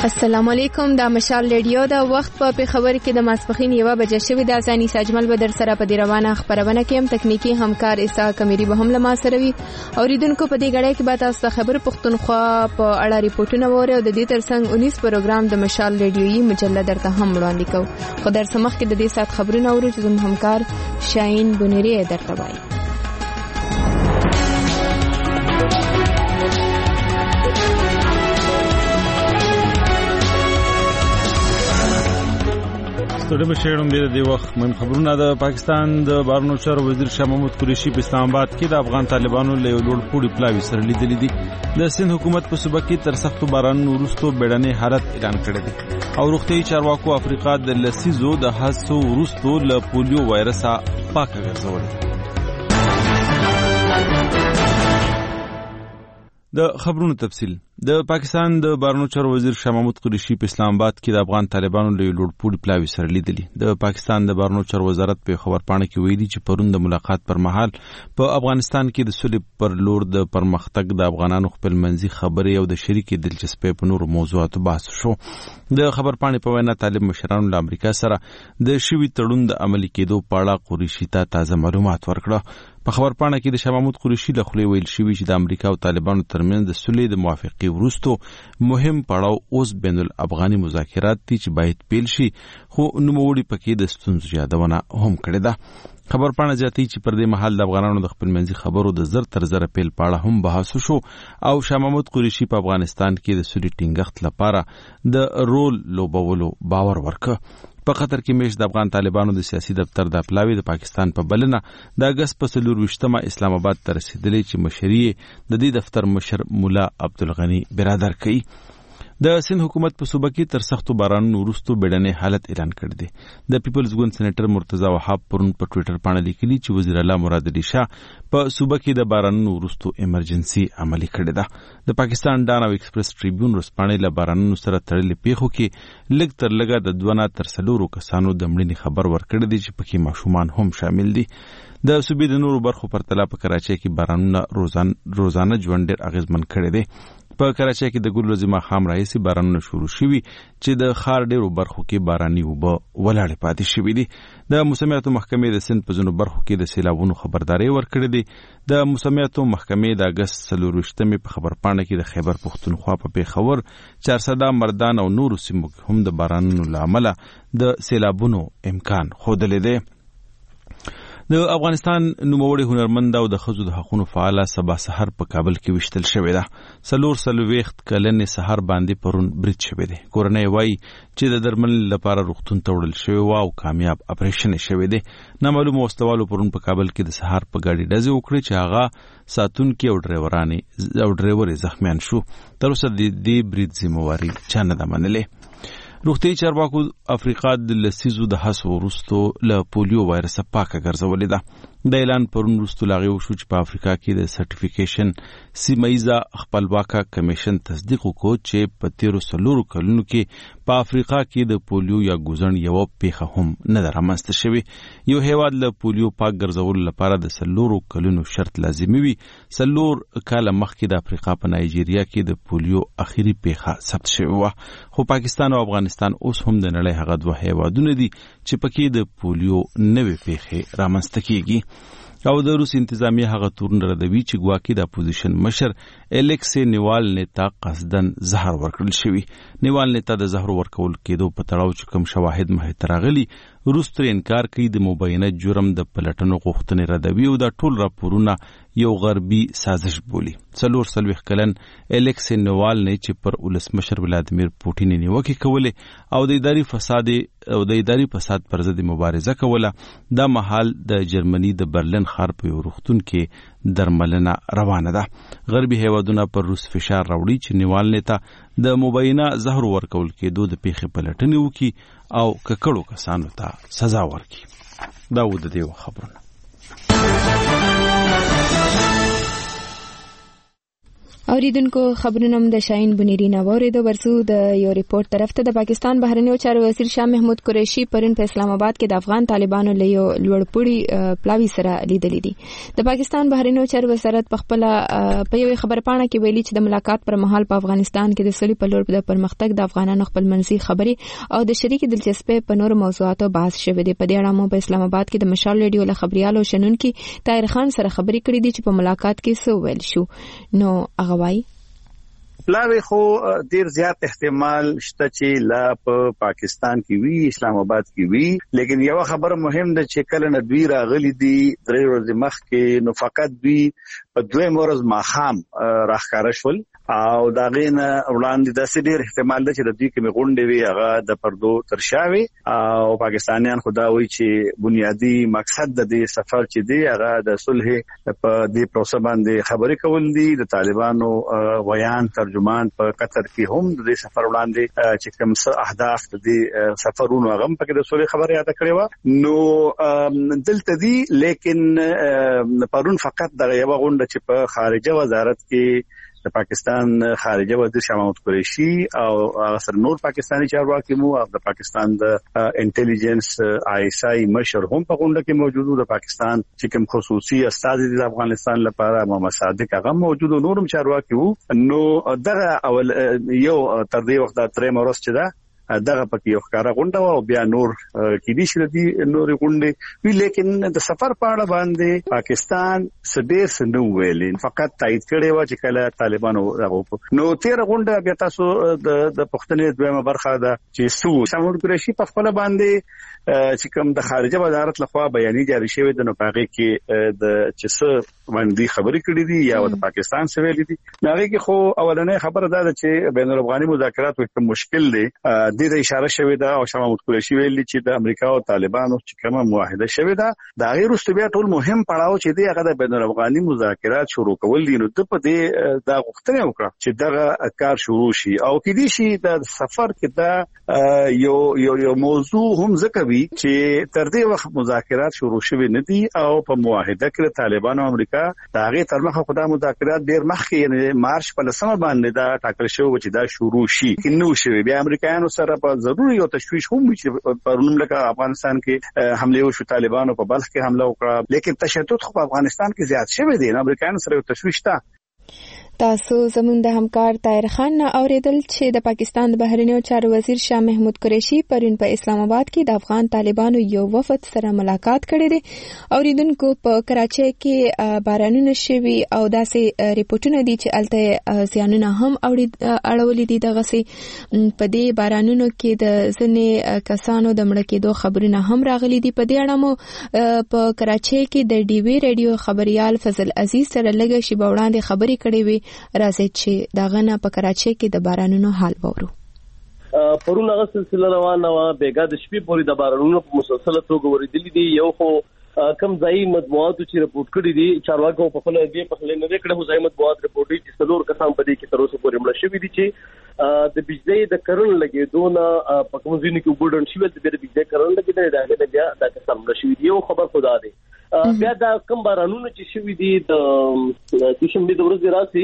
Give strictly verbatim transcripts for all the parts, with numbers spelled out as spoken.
السلام علیکم. دا مشال ریډیو دا وخت په پیښور کې د ماسپخین یوه بجه شوې ده. ځاني ساجمل به در سره په دې روانه خبرونه کې هم تکنیکی همکار اسحاق کمیری به هم له ما سره وي. اوریدونکو په دې غړې کې به تاسو خبر پښتونخوا په اړه ریپورتونه ووري او د دې ترڅنګ اونیس پروګرام د مشال ریډیوي مجله درته هم وړاندې کوو. خو در سمخ کې د دې سات خبرونه اورو چې زموږ همکار شاهین بنيري درته وایي. ستړي بشیرم دې د وخت من خبرونه. د پاکستان د بهرنیو چارو وزیر شاه محمود قریشي په اسلام آباد کې د افغان طالبانو له لوړ پوړي پلاوي سره لیدلې دي. د سند حکومت په صوبه کې تر سختو بارانونو وروسته بیړنی حالت اعلان کړی دی او روغتیايي چارواکو افریقا د لسیزو د هڅو وروسته له پولیو وایرسه پاکه ګرځولې. د خبرونو تفصیل. د پاکستان د بهرنیو چارو وزیر شاه محمود قریشي په اسلام آباد کې د افغان طالبانو له لوړ پوړي پلاوي سره لیدلي. د پاکستان د بهرنیو چارو وزارت په خبرپاڼه کې ویلي چې پرون د ملاقات پر مهال په افغانستان کې د سولې پر لور د پرمختګ د افغانانو خپل منځي خبرې او د شریکې دلچسپۍ په نورو موضوعاتو بحث شو. د خبرپاڼې په وینا طالب مشرانو له امریکا سره د شوي تړون د عملي کېدو په اړه قریشي ته تازه معلومات ورکړه. په خبرپاڼه کې د شاه محمود قریشي له خولې ویل شوي چې د امریکا او طالبانو ترمنځ د سولې د موافقې وروسته مهم پړاو اوس بین الافغاني مذاکرات دي چې باید پیل شي، خو نوموړي پکې د ستونزو یادونه هم کړې ده. خبرپاڼه زیاتوي چې پر دې مهال د افغانانو د خپل منځي خبرو د زر تر زره پیل په اړه هم بحث شو او شاه محمود قریشي په افغانستان کې د سولې ټینګښت لپاره د رول لوبولو باور ورکړ. په قطر کې میش د افغان طالبانو د سیاسي دفتر د پلاوي د پاکستان په بلنه د اگست په څلور ویشتمه اسلام آباد ته رسیدلې چې مشري د دې دفتر مشر مولا عبدالغنی برادر کوي. د سند حکومت په صوبه کې تر سختو بارانونو وروسته بیړنی حالت اعلان کړی دی. د پیپلز ګوند سېنیټر مرتضی وهاب پرون په ټوئیټر باندې لیکلي چې وزیر اعلی مراد علي شاه په صوبه کې د بارانونو وروسته ایمرجنسي عملي کړې ده. د پاکستان ډان او ایکسپریس ټریبیون ورځپاڼې له بارانونو سره تړلې پیښو کې لږ تر لږه د دوه نه تر څلورو کسانو د مړینې خبر ورکړی دی چې پکې ماشومان هم شامل دي. د صوبې د نورو برخو پرتله په کراچۍ کې بارانونه روزانه روزانه ژوند ډېر اغیزمن کړی دی. په کراچۍ کې د ګل ورځې ماښام راهیسې بارانونه شروع شوي چې د ښار ډېرو برخو کې باراني اوبه ولاړې پاتې شوي دي. د موسمیاتو محکمې د سند په ځینو برخو کې د سیلابونو خبرداری ورکړې دي. د موسمیاتو محکمې د اګست څلور ویشتمې په خبرپاڼه کې د خیبر پښتونخوا په پیښور، چارسده، مردان او نورو سیمو کې هم د بارانونو له امله د سیلابونو امکان ښودلی دی. د افغانستان نوموړی هنرمند او د ښځو د حقونو فعاله سبا سحر په کابل کې وشتل شوې ده. څلور څلوېښت کلنې سحر باندې پرون برید شوی دی. کورنۍ وایي چې د درملنې لپاره روغتون ته وړل شوی و او کامیاب اپریشن شوی دی. نامعلومو وسلوالو پرون په کابل کې د سحر په ګاډي ډزې وکړې چې هغه ساتونکي او ډریورانې او ډریور زخمیان شو. تر اوسه د دې برید ذمہواري چا نه ده منلې. روغتیايي چارواکو افریقا د لسیزو د هڅو وروسته له پولیو وایرسه پاکه ګرځولې ده. د اعلان پرون وروسته لاغې وشو چې په افریقا کې د سرټیفیکیشن سیمه‌ایزه خپلواکه کمیشن تصدیق وکړ چې په تیرو څلورو کلونو کې په افریقا کې د پولیو یا ګوزن یوه پیښه هم نه ده رامنځته شوې. یو هیواد له پولیو پاک ګرځولو لپاره د څلورو کلونو شرط لازمي وي. څلور کاله مخکې د افریقا په نایجیریا کې د پولیو اخیری پیښه ثبت شوې وه. خو پاکستان او افغانستان اوس هم د نړۍ هغه دوه هیوادونه دي چې پکې د پولیو نوې پیښې رامنځته کیږي. او د روس انتظامیه هغه تورن ردوي چې ګواکې د اپوزیشن مشر الیکسی نیوالني ته قصدن زهر ورکړل شوی. نیوالني ته د زهر ورکول کېدو په تړاو چې کوم شواهد مخې ته راغلي، روس ترې انکار کوي. د مبینه جرم د پلټنو غوښتنې ردوي او دا ټول راپورونه یو غربي سازش بولي. څلور څلوېښت کلن الیکسی نیوالني چې پر ولسمشر ولادیمیر پوټین نیوکې کولې او د اداري فساد او د اداري فساد پر ضد مبارزه کوله، دا مهال د جرمني د برلین ښار په یو روغتون کې درملنه روانه ده. غربي هیوادونه پر روس فشار راوړي چې نیوالني ته د مبینه زهر ورکول کېدو د پیښې پلټنې وکړي او ککړو کسانو ته سزا ورکړي. دا و د دې خبرونه. اوریدونکو خبرونه د شاهین بنيري نووري د ورسو د یو ریپورت طرف ته د پاکستان بهرنیو چارو وزیر شاه محمود قریشي پرون په اسلام آباد کې د افغان طالبانو له یو لوړپوړي پلاوي سره لیدلې دي. د پاکستان بهرنیو چارو وزارت په خپل په یو خبرپاڼه کې ویلي چې د ملاقات پر مهال په افغانستان کې د سولې په لور د پرمختګ د افغانانو خپل منځي خبري او د شریک دلچسپي په نور موضوعاتو بحث شوه دي. په دې اړه مو په اسلام آباد کې د مشال ریډیو له خبريالو شنونکو طاهر خان سره خبري کړې دي چې په ملاقات کې څه ویل شو. نو غواړي پلاوی خو ډیر زیات احتمال شته چې لا په پاکستان کې وی اسلام آباد کې وی، لیکن یو خبر مهم ده چې کله ندوی راغلی دی درې ورځې مخکې نو فقط دوی په دوه مورز ماخام راخکاره شول او دا غینه وړاندې د سړي احتمال ده چې د دې کې غونډې وی هغه د پردو ترشاوي او پاکستانیان خدا وی چې بنیادی مقصد د دې سفر چې دی هغه د صلح په دې پروسه باندې خبرې کول دي. د طالبانو ویان ترجمان په قطر کې هم د دې سفر وړاندې چې کوم څه اهداف د دې سفرونو هغه په کې د صلح خبره یاد کړې و نو دلته دی، لیکن پرون فقط د یو غونډه چې په خارجه وزارت کې د پاکستان خارجه وزیر شاه محمود قریشي او اکثر نور پاکستانی چارواکي مو او د پاکستان د انټيليجنس آی اس آی مشر هم په غونډه کې موجود. د پاکستان چې کوم خصوصي استاد د افغانستان لپاره محمد صادق هغه موجود او نورم چارواکي وو. نو دغه اول یو تر دې وخت د ترې مورس چې دا دغه پکې یو ښکارا غونډه او بیا نور کې دي چې د نور غونډې وی، لیکن د سفر په اړه باندې پاکستان سبیر سنو ویلین فقط تایید کړي و چې کله طالبانو هغه نو تیر غونډه بیا تاسو د د پښتنې دویمه برخه ده چې سو محمود قریشي په خپل باندې چې کوم د خارجه وزارت لخوا بیانې جاری شوی د نو پاغي کې د چې څه باندې خبرې کړې دي یا د پاکستان سره ویلي دي. هغه کې خو اولنې خبره ده چې بین الافغاني مذاکرات وکړ مشکل دي د دې اشاره شوی ده او شاه محمود قریشي ویلي چې د امریکا او طالبانو چې کومه معاهده شوی ده دا غیر واستبیا ټول مهم پړاو چې دی هغه د بین الافغاني مذاکرات شروع کول دي. نو د په دې دا غوښتنه وکړه چې دغه کار شروع شي او کې دي شي د سفر کې دا یو یو یو موضوع هم ذکر چې تر دې وخت مذاکرات شروع شوي نه دي او په معاهده کې طالبان او امریکا دا غي تر مخه خدای مذاکرات ډیر مخکې یعنی مارچ په لسمه باندې دا ټاکل شو چې دا شروع شي نو شوي. بیا امریکایانو سره په ضروري یو تشویش هم چې پرونم لکه افغانستان کې حمله وشو، طالبانو په بلخ کې حمله وکړه، لیکن تشدد خو په افغانستان کې زیات شوی دی. امریکایانو سره یو تشویش تا تاسو زموږ د همکار طاهر خان نه اوریدل چې د پاکستان د بهرنیو چارو وزیر شاه محمود قریشي پرون په اسلام آباد کې د افغان طالبانو یو وفد سره ملاقات کړی دی. اوریدونکو په کراچۍ کې بارانونه شوي او داسې ریپورتونه دي چې الته زیانونه هم اړولې دي. دغه سي په دې بارانونو کې د ځنې کسانو د مړ کېدو خبرونه هم راغلي دي. په دې اړه مو په کراچۍ کې د ډي وی ریډیو خبريال فضل عزیز سره لږه شی وړاندې خبرې کړې وي. راځي چې دا غنه په کراچۍ کې د بارانونو حال وورو. پرون هغه سلسله روانه و بیګا د شپې پورې د بارانونو په مسلسله توګه ورېدلې دي. یو خو کم ځای مطبوعاتو چې رپورټ کړي دي چارواکو په خپل دی په خپل نه کړه، خو ځای مطبوعات رپورټ دي چې څلور کسان په دې کې تر اوسه پورې مړ شوي دي چې د بجلی د کرن لګېدو نه په کوم ځای کې وګړن شوی د بجلی کرن لګېدل دا بیا د کسان مړ شوي دي. یو خبر خدا دی بیا دا کم بارانونو چې شوي دي د دوشنبه د ورځې راسي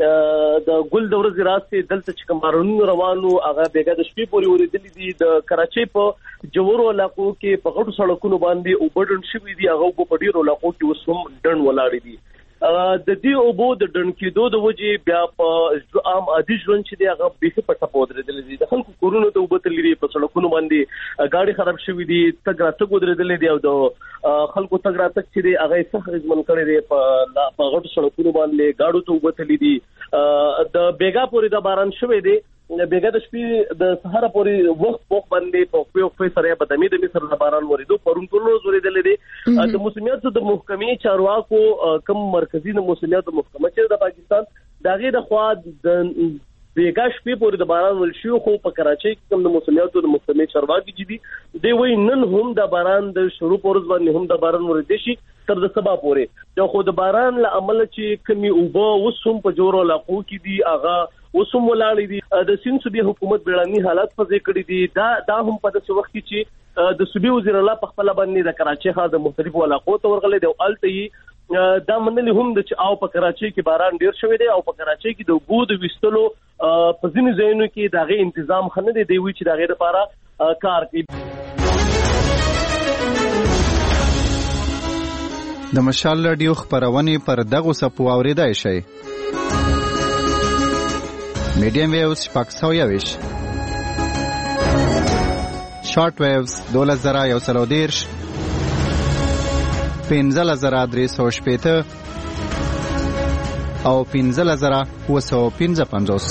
د ګل د ورځې راسي دلته چې کوم بارانونه روانو هغه بیګا د شپې پورې ورېدلې دي. د کراچۍ په جوړو علاقو کې په غټو سړکونو باندې اوبډن شوي دي، هغه په ډیرو علاقو کې وسوم ډن ولاړ دي. د دې اوبو د ډن کېدو د وجې بیا په عام عادي ژوند چې دی هغه بیخي په ټپه ودرېدلې دي. د خلکو کورونو ته اوبه تللي دي، په سړکونو باندې ګاډي خراب شوي دي، تګ راتګ ودرېدلې دي او د خلکو تګ راتګ چې دی هغه سخت اغېزمن کړی دی. په غټو سړکونو باندې ګاډو ته اوبه تللي دي. د بیګا پورې د باران شوی دی، بیګا د شپې د سهار پورې وخت وخت باندې په خپل خپل سره په دمي دمي سره د باران ورېدو پرون ټول ورځ ورېدلې دي. د موسمیات د محکمې چارواکو کم مرکزی د موسمیات محکمه چې د پاکستان دغه د خوا د بیګا شپې پورې د باران ول شو، خو په کراچۍ کې کوم د موسمیات د محکمې چارواکي چې دي دی وای نن هم د باران د شروع پورز باندې هم د باران ورېدې شي تر د سبا پورې. دا خو د باران له عمل چې کمی اوبه وسوم په جوړو علاقو کې دي هغه وسوم ولاړې دي. د سین صوبې حکومت بیړني حالات په ځای کړی دي. دا دا هم په داسې وخت کې چې د صوبې وزیر الله په خپل باندې د کراچۍ ښار د مختلفو علاقو ته ورغلي دی او الته دا منلي هم د چې او په کراچۍ کې باران ډیر شوی دی او په کراچۍ کې د اوبو د ویستلو په ځینو ځایونو کې د هغې انتظام ښه نه دی دی وایي چې د هغې لپاره کار کوي. د مشال راډیو خپرونې پر دغو څپو اورېدای شئ. میډیم ویوز شپږ سوه یوویشت، شارټ ویوز دولس زره یو سل او دېرش، پنځلس زره درې سوه شپېته او پنځلس زره اووه سوه پنځه پنځوس.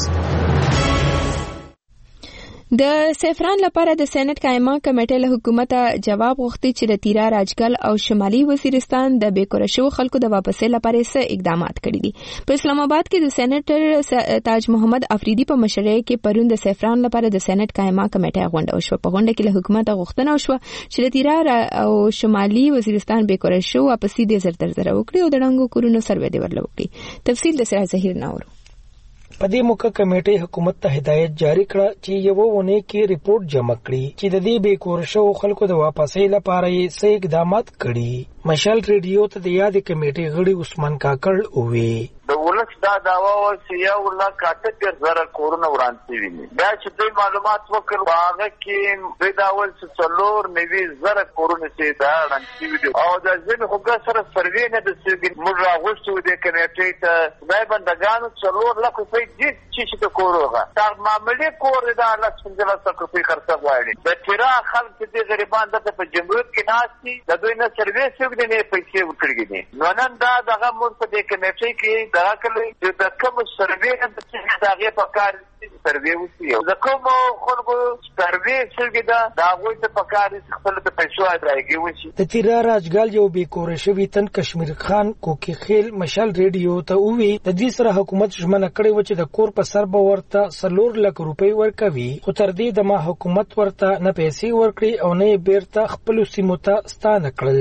د سیفران لپاره د سېنات قائمه کمیټې له حکومته جواب غوښتي چې د تیرا راجګل او شمالي وزیرستان د بیکوره شوو خلکو د واپسې لپاره څه اقدامات کړي دي. په اسلام آباد کې د سېنیټر تاج محمد افریدي په مشرۍ کې پرون د سیفران لپاره د سېنات قائمه کمیټې غونډه وشوه. په غونډه کې له حکومته غوښتنه وشوه چې د تیرا او شمالي وزیرستان بیکوره شوو واپسې د زر در زر وکړي او د ړنګو کورونو سروې دی ورل وکړي. تفصیل د سراج ظهیر ناور. په دې موقع کمیټې حکومت ته هدایت جاری کړه چې یو ونه کې ریپورت جمع کړي چې د دې بې کور شوو خلکو د واپسې لپاره یې څه اقدامات کړي. مشال ریډیو ته د یادې کمیټې غړي عثمان کاکړ ووی د ولس دا داوا و چې یو لک اته ډېر زره کورونه وران شوي دي. بیا چې دوی معلومات وکړ هغه کې دوی دا ول چې څلور نوي زره کورونه چې دا وران شوي دي او د ځینې خو سره سروې نه د سوي موږ راغوښتو د کمیټې ته دای بندګانو څلور لک روپۍ دي چې د کورونه دا معمولی کور دا لس پنځلس لک روپۍ خرڅه غواړي. د تیرا خلک چې غریبان دته په جمهوریت کې ناشتي د دوی نه سروې څوک دې نه پیسې ورکړي دي. نو نن دا دغه موږ په دې کمیټې کې دا کله چې د کوم سروې د هغې په کار سروې وشي د کوم خلکو سروې شوې ده د هغوی ته په کار خپل د پیسو ادایګي وشي. د تیرا راجګل یو بې کوره شوي تن کشمیر خان کوکي خیل مشال ریډیو ته ووی د دې سره حکومت ژمنه کړې وه چې د کور په سر به ورته څلور لک روپۍ ورکوي خو تر دې دمه حکومت ورته نه پیسې ورکړي او نه یې بیرته خپلو سیمو ته ستانه کړل.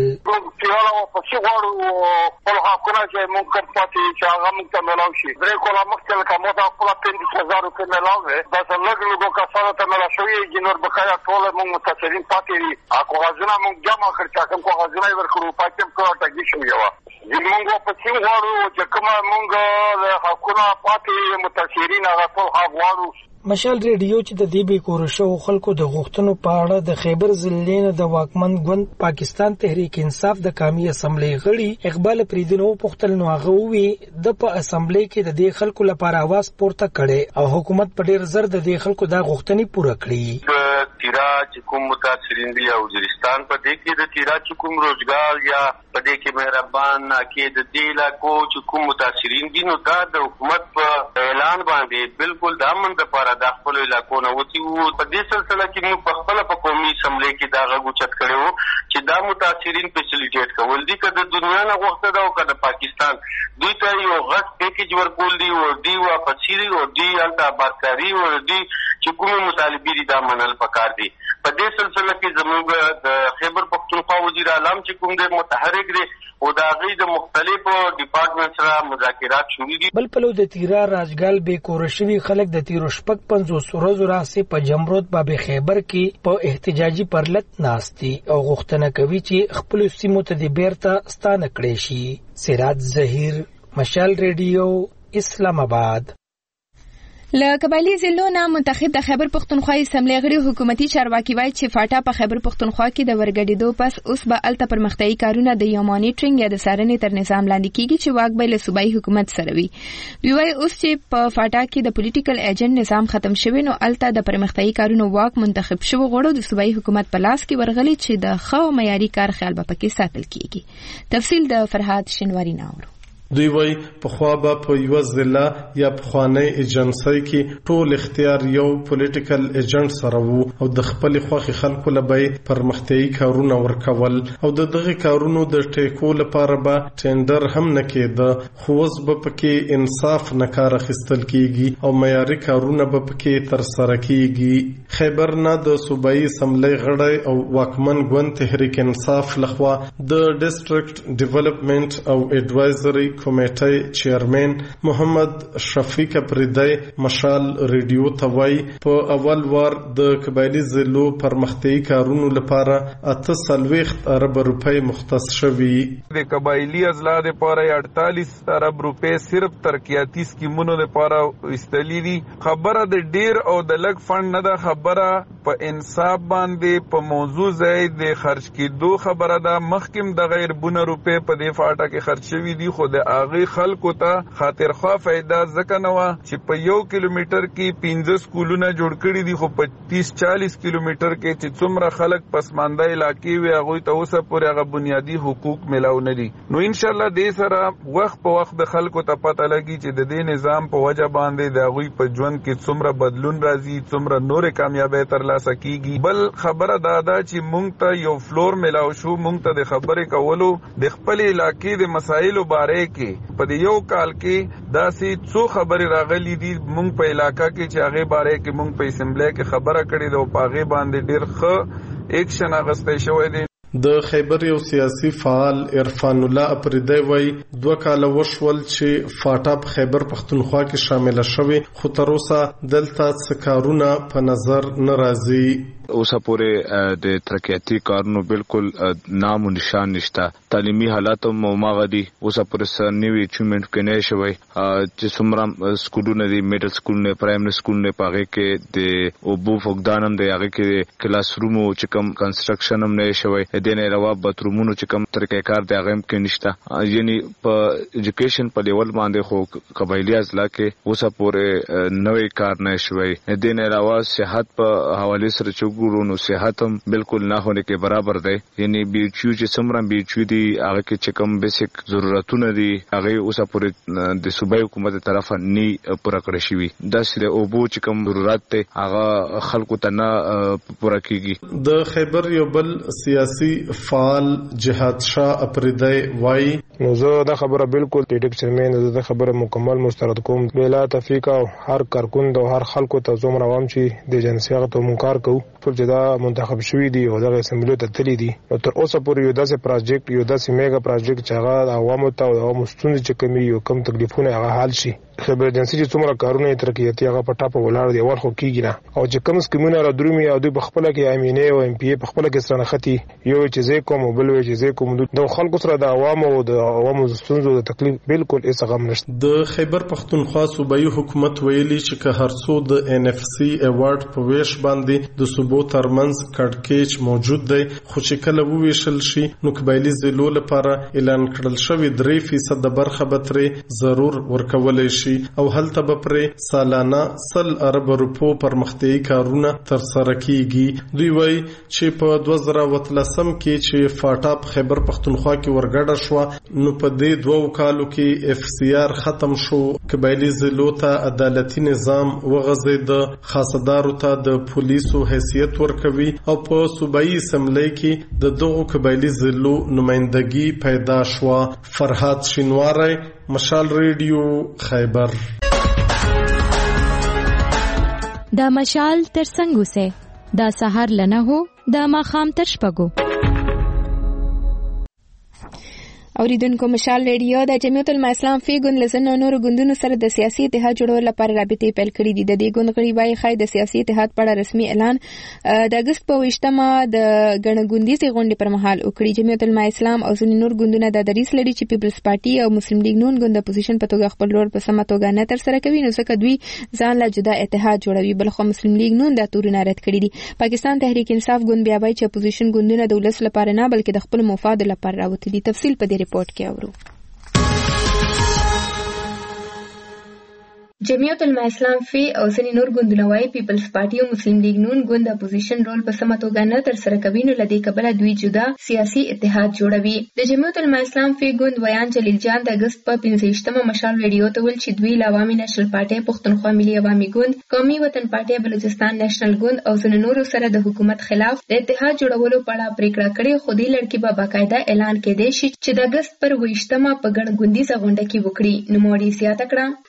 پسې غواړو خپل حقونه چې موږ کم پاتې چې هغه موږ ته میلاو شي. درې کاله مخکې لکه ما ته خپله پنځوس هزار روپۍ میلاو دی داسې لږ لږو کسانو ته میلاو شوي دي نور بقایا ټول موږ متاثرین پاتې دي. کاغذونه موږ جمع کړ چې کوم کاغذونه یې ورکړو پاتې هم کومه ټاګي شوې وه. موږ پسې غواړو چې کومه موږ حقونه پاتې متاثرین هغه ټول حق غواړو. مشال ریډیو چې د دې بې کوره شوو خلکو د غوښتنو په اړه د خیبر ضلع نه د واکمن ګوند پاکستان تحریک انصاف د قومي اسمبلی غړي اقبال فریدي نو پوښتل نو هغه ووی د په اسمبلی کې د دې خلکو لپاره आवाज پورته کړي او حکومت په ډیر زر د دې خلکو دا غوښتنې پوره کړي. تیرا چې کوم متاثرین دي او وزیرستان په دې کې د تیرا چې کوم روزګار یا په دې کې مهربان کې د دې علاقو چې کوم متاثرین دي نو دا د حکومت په اعلان باندې بالکل د امن لپاره د خپل علاقو نه وتی وو. په دې سلسله کې موږ په خپل په قومي اسمبلی کې دا غږ اوچت کړی وو چې دا متاثرین فیسیلیټیټ کول دي که د دنیا نه غوښته ده او که د پاکستان دوی ته یو غټ پیکیج ورکول دي او دوی واپسي دي او دوی هلته آبادکاري او دوی چې کومې مطالبې دي دا منل پکار دي. په دې سلسله کې زموږ د خیبر پښتونخوا وزیر اعظم چې کوم دی متحرک دی او د هغې د مختلفو ډپارټمنټ سره مذاکرات شوي دي. بل پلو د تیرا راجګل بې کوره شوي خلک د تیرو شپږ پنځوس ورځو راهیسې په جمرود باب خیبر کې په احتجاجي پرلت ناست دي او غوښتنه کوي چې خپلو سیمو ته د بیرته ستانه کړی شي. سراج ظهیر مشال ریډیو اسلام آباد. له قبایلي ضلعو نه منتخب د خیبر پښتونخوا اسمبلی غړي حکومتي چارواکي وایي چې فاټا په خیبر پښتونخوا کې د ورګډېدو پس اوس به الته پرمختیایي کارونه د یو مانیټرینګ یا د څارنې تر نظام لاندې کیږي چې واک به له صوبایي حکومت سره وي. دوی وایي اوس چې په فاټا کې د پولیټیکل ایجنټ نظام ختم شوی نو الته د پرمختیایي کارونو واک منتخب شوو غړو د صوبایي حکومت په لاس کې ورغلي چې د ښه او معیاري کار خیال به پکې ساتل کیږي. تفصیل د فرهاد شینواری ناورو. دوی وای په خوا به په یو ضلع یا په خوانی ایجنسی کې ټول اختیار یو پولیټیکل ایجنټ سره وو او د خپل خوخي خلکو لبای پرمختیایي کارونه ورکول او د دغه کارونو د ټیکو لپاره به ټینډر هم نه کېده خو اوس به پکې انصاف نه کار اخیستل کیږي او معیاري کارونه به پکې تر سره کیږي. خیبر نه د صوبایي اسمبلی غړی او واکمن ګوند تحریک انصاف لخوا د ډیسټریکټ ډیولپمنٹ او ایڈوایزری کمیټې چیرمن محمد شفیق پردی مشال ریډیو ته وایي په اول وار د قبایلی ضلعو پرمختیايي کارونو لپاره اته څلوېښت ارب روپۍ مختص شوي. د قبایلی اضلاع لپاره اړتالیس ارب روپۍ صرف ترقیاتي سکیمونو لپاره استلی دي. خبره د ډیر او د لږ فند نه ده، خبره په انصاف باندې په موضوع ځای د خرج کېدو خبره ده. مخکم د غیر بونه روپې په دې فاټه کې خرج شوي دي، خو د هغې خلکو ته خاطرخوا فایده ځکه نه وه چې په یو کیلومیټر کې پنځه سکولونه جوړ کړي دي، خو په تیس چالیس کیلومیټر کې چې څومره خلک پسمانده علاقې وي هغوی ته اوسه پورې هغه بنیادي حقوق میلاو نه دي. نو انشاءالله دې سره وخت په وخت د خلکو ته پته لګي چې د دې نظام په وجه باندې د هغوی په ژوند کې څومره بدلون راځي، څومره نورې کامیابۍ ترلاسه کیږي. بل خبره دا ده چې مونږ ته یو فلور میلاو شو، مونږ ته د خبرې کولو د خپل علاقې د مسایلو باره کې په دې یو کال کې داسې څو خبرې راغلي دي مونږ په علاقه کې چې هغې باره کې مونږ په اسمبلی کې خبره کړې ده او په هغې باندې ډېر ښه ایکشن اخیستی شوی دی. د خیبر یو سیاسي فعال عرفان الله اپریدی وایي دوه کاله وشول چې فاټا په خیبر پښتونخوا کې شامله شوې، خو تر اوسه دلته څه کارونه په نظر نه راځي. اوسه پورې د ترقیاتي کارونو بالکل نام و نشان نشته. تعلیمي حالات هم هماغه دي، اوسه پورې څه نوي اچیومنټ کې نه شوی. چې څومره سکولونه دي، میډل سکولونه، پرایمري سکولونه، په هغې کې د اوبو فقدان هم دی، هغې کې کلاس رومو چې کوم کنسټرکشن هم نه شوی. د نه علاوه باترومونو چې کوم طریقې کار دی هغه هم کې نشته. یعنی په ایجوکیشن په لیول باندې خو قبایلي اضلاع کې اوسه پورې نوی کار نه شوی. د نه علاوه صحت په حواله سره چې ګورو نو صحت هم بالکل نه هونه کې برابر دی. یعنی بیچو چې څومره بیچو دي هغه کې چې کوم بیسیک ضرورتونه دي هغه اوسه پورې د صوبایي حکومت طرفه نه پوره کړی شوي. داسې د اوبو چې کوم ضرورت دی هغه خلکو ته نه پوره کیږي. د خیبر یو بل سیاسي فعال جهاد شاه اپریدی وایي نو زه دا خبره بالکل د ډیک چیرمن زه دا خبره مکمل مسترد کوم. بلا تفریقه او هر کارکوند او هر خلکو ته زموږ عوام چې د جنسیت ته منکار کوو ټول چې دا منتخب شوی دی او دغه اسمبلی ته تللی دي. نو تر اوسه پورې یو داسې پروجیکټ یو داسې میگا پروجیکټ چې هغه عوامو ته او عوامو ستونزې چې کمی یو کم تکلیفونه هغه حل شي. خبر جنسي چې څومره کارونه ترقیاتي هغه په ټاپه ولاړ دی ور خو کیږي نه. او چې کوم سکیمونه را درومي او دوی په خپل کې امینه او ام پی په خپل کې سره نختی یو چې زه کوم بل وی چې زه کوم د خلکو سره د عوامو او د عوامو ستونزو د تکلیف بالکل هیڅ غم نشته. د خیبر پښتونخوا صوبایي حکومت ویلي چې که هر څو د ان اف سی ایوارډ په ویش باندې د صوبو ترمنځ کډکېچ موجود دی، خو چې کله وویشل شي نو قبایلي ضلعو لپاره اعلان کړل شوی درې فیصد برخه به ترې ضرور ورکولی شي او هلته به پرې سالانه سل ارب روپو پرمختیايي کارونه ترسره کیږي. دوی وایي چې په دوه زره اتلسم کې چې فاټا په خیبر پښتونخوا کې ورګډه شوه نو په دې دوو کالو کې اف سی آر ختم شو، قبایلي ضلعو ته عدالتي نظام وغځېد، خاصدارو ته د پولیسو حیثیت ورکوي او په صوبایي اسمبلی کې د دغو قبایلي ضلعو نمائندګي پیدا شوه. فرهاد شینواری، مشال ریډیو، خیبر. دا مشال تر څنګه سه دا سحر لنه هو دا ماخام تر شپږو. اوریدونکو مشال ریډیو د جمعیت العلماء اسلام فی ګوند لسنو نورو ګوندونو سره د سیاسي اتحاد جوړولو لپاره رابطې پیل کړې دي. د دې ګوند غړي وايي خای د سیاسي اتحاد په اړه رسمي اعلان د اگست په ویشتمه د ګڼ ګوندیزې غونډې پر مهال وکړي. جمعیت العلماء اسلام او ځینې نور ګوندونه د دریس لري چې پیپلز پارټي او مسلم لیگ نون ګوند د اپوزیشن په توګه خپل رول په سمه توګه نه ترسره کوي، نو ځکه دوی ځان له جدا اتحاد جوړوي. بل خو مسلم لیگ نون د تورونه رد کړي دي. پاکستان تحریک انصاف ګوند بیا وایي چې اپوزیشن ګوندونه د ولس لپاره نه بلکې د خپل مفاد لپاره راوتلي. تفصیل په دې ریپورت کې اورو. جمعیت العلماء اسلام فی او ځینې نور ګوندونه وايي پیپلز پارټي او مسلم لیگ نون ګوند د اپوزیشن رول په سمه توګه نه ترسره کوي، نو له دې کبله دوی جدا سیاسي اتحاد جوړوي. د جمعیت العلماء اسلام فی ګوند ویان جلیل جان د اگست په پنځه ویشتمه مشال ریډیو ته ویل چې دوی له عوامي نېشنل پارټي، پښتونخوا ملي عوامي ګوند، قومي وطن پارټي، بلوچستان نېشنل ګوند او ځینې نورو سره د حکومت خلاف د اتحاد جوړولو په اړه پریکړه کړې، خو دې لړکې به باقاعده اعلان کېدی شي چې د اگست پر ویشتمه په ګڼ ګوندیزه غونډه کې وکړي. نوموړي زیاته کړه